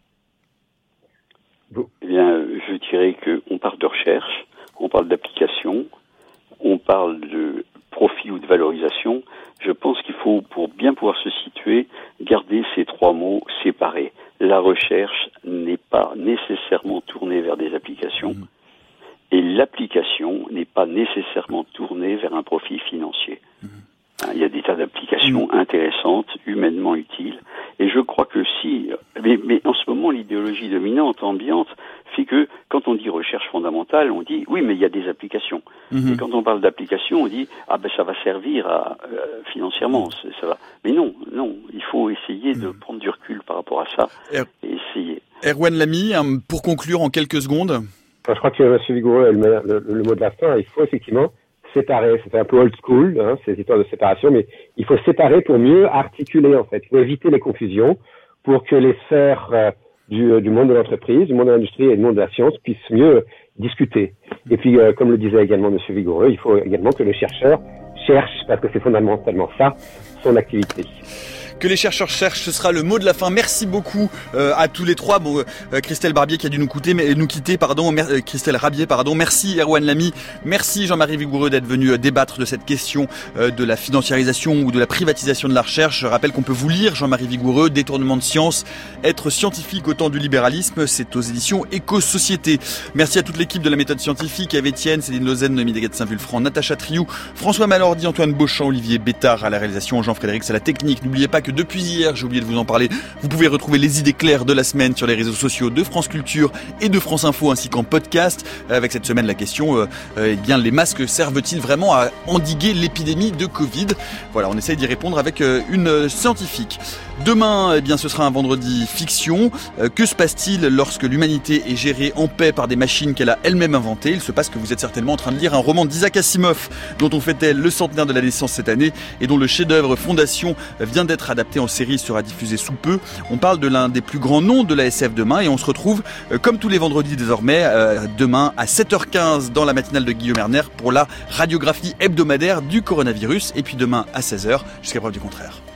Eh bien, je dirais qu'on parle de recherche, on parle d'application, on parle de profit ou de valorisation. Je pense qu'il faut, pour bien pouvoir se situer, garder ces trois mots séparés. La recherche n'est pas nécessairement tournée vers des applications. Mmh. Et l'application n'est pas nécessairement tournée vers un profit financier. Mmh. Il y a des tas d'applications mmh. intéressantes, humainement utiles. Et je crois que si... Mais, mais en ce moment, l'idéologie dominante, ambiante, fait que quand on dit recherche fondamentale, on dit oui, mais il y a des applications. Mmh. Et quand on parle d'application, on dit ah ben ça va servir à, euh, financièrement. C'est, ça va. Mais non, non, il faut essayer mmh. de prendre du recul par rapport à ça er... et essayer. Erwan Lamy, pour conclure en quelques secondes... Je crois que M. Vigoureux a le, le, le mot de la fin. Il faut effectivement séparer. C'est un peu old school, hein, ces histoires de séparation, mais il faut séparer pour mieux articuler, en fait. Il faut éviter les confusions pour que les sphères euh, du, du monde de l'entreprise, du monde de l'industrie et du monde de la science puissent mieux discuter. Et puis, euh, comme le disait également M. Vigoureux, il faut également que le chercheur cherche, parce que c'est fondamentalement ça, son activité. Que les chercheurs cherchent, ce sera le mot de la fin. Merci beaucoup euh, à tous les trois. Bon, euh, Christelle Barbier qui a dû nous quitter, mais nous quitter, pardon. Mer- euh, Christelle Rabier, pardon. Merci Erwan Lamy. Merci Jean-Marie Vigoureux d'être venu euh, débattre de cette question euh, de la financiarisation ou de la privatisation de la recherche. Je rappelle qu'on peut vous lire, Jean-Marie Vigoureux, Détournement de science, être scientifique au temps du libéralisme. C'est aux éditions Éco-Société. Merci à toute l'équipe de la méthode scientifique, Eve Etienne, Céline Lausanne, Noémie Deguette-Saint-Vulfranc, Natacha Triou, François Malordi, Antoine Beauchamp, Olivier Bétard à la réalisation, Jean-Frédéric à la technique. N'oubliez pas que depuis hier, j'ai oublié de vous en parler, vous pouvez retrouver les idées claires de la semaine sur les réseaux sociaux de France Culture et de France Info ainsi qu'en podcast. Avec cette semaine la question, euh, euh, eh bien les masques servent-ils vraiment à endiguer l'épidémie de Covid ? Voilà, on essaye d'y répondre avec euh, une scientifique. Demain, eh bien, ce sera un vendredi fiction. Euh, que se passe-t-il lorsque l'humanité est gérée en paix par des machines qu'elle a elle-même inventées ? Il se passe que vous êtes certainement en train de lire un roman d'Isaac Asimov, dont on fêtait le centenaire de la naissance cette année et dont le chef-d'œuvre Fondation vient d'être adapté en série, sera diffusé sous peu. On parle de l'un des plus grands noms de la S F demain et on se retrouve, euh, comme tous les vendredis désormais, euh, demain à sept heures quinze dans la matinale de Guillaume Erner pour la radiographie hebdomadaire du coronavirus et puis demain à seize heures jusqu'à preuve du contraire.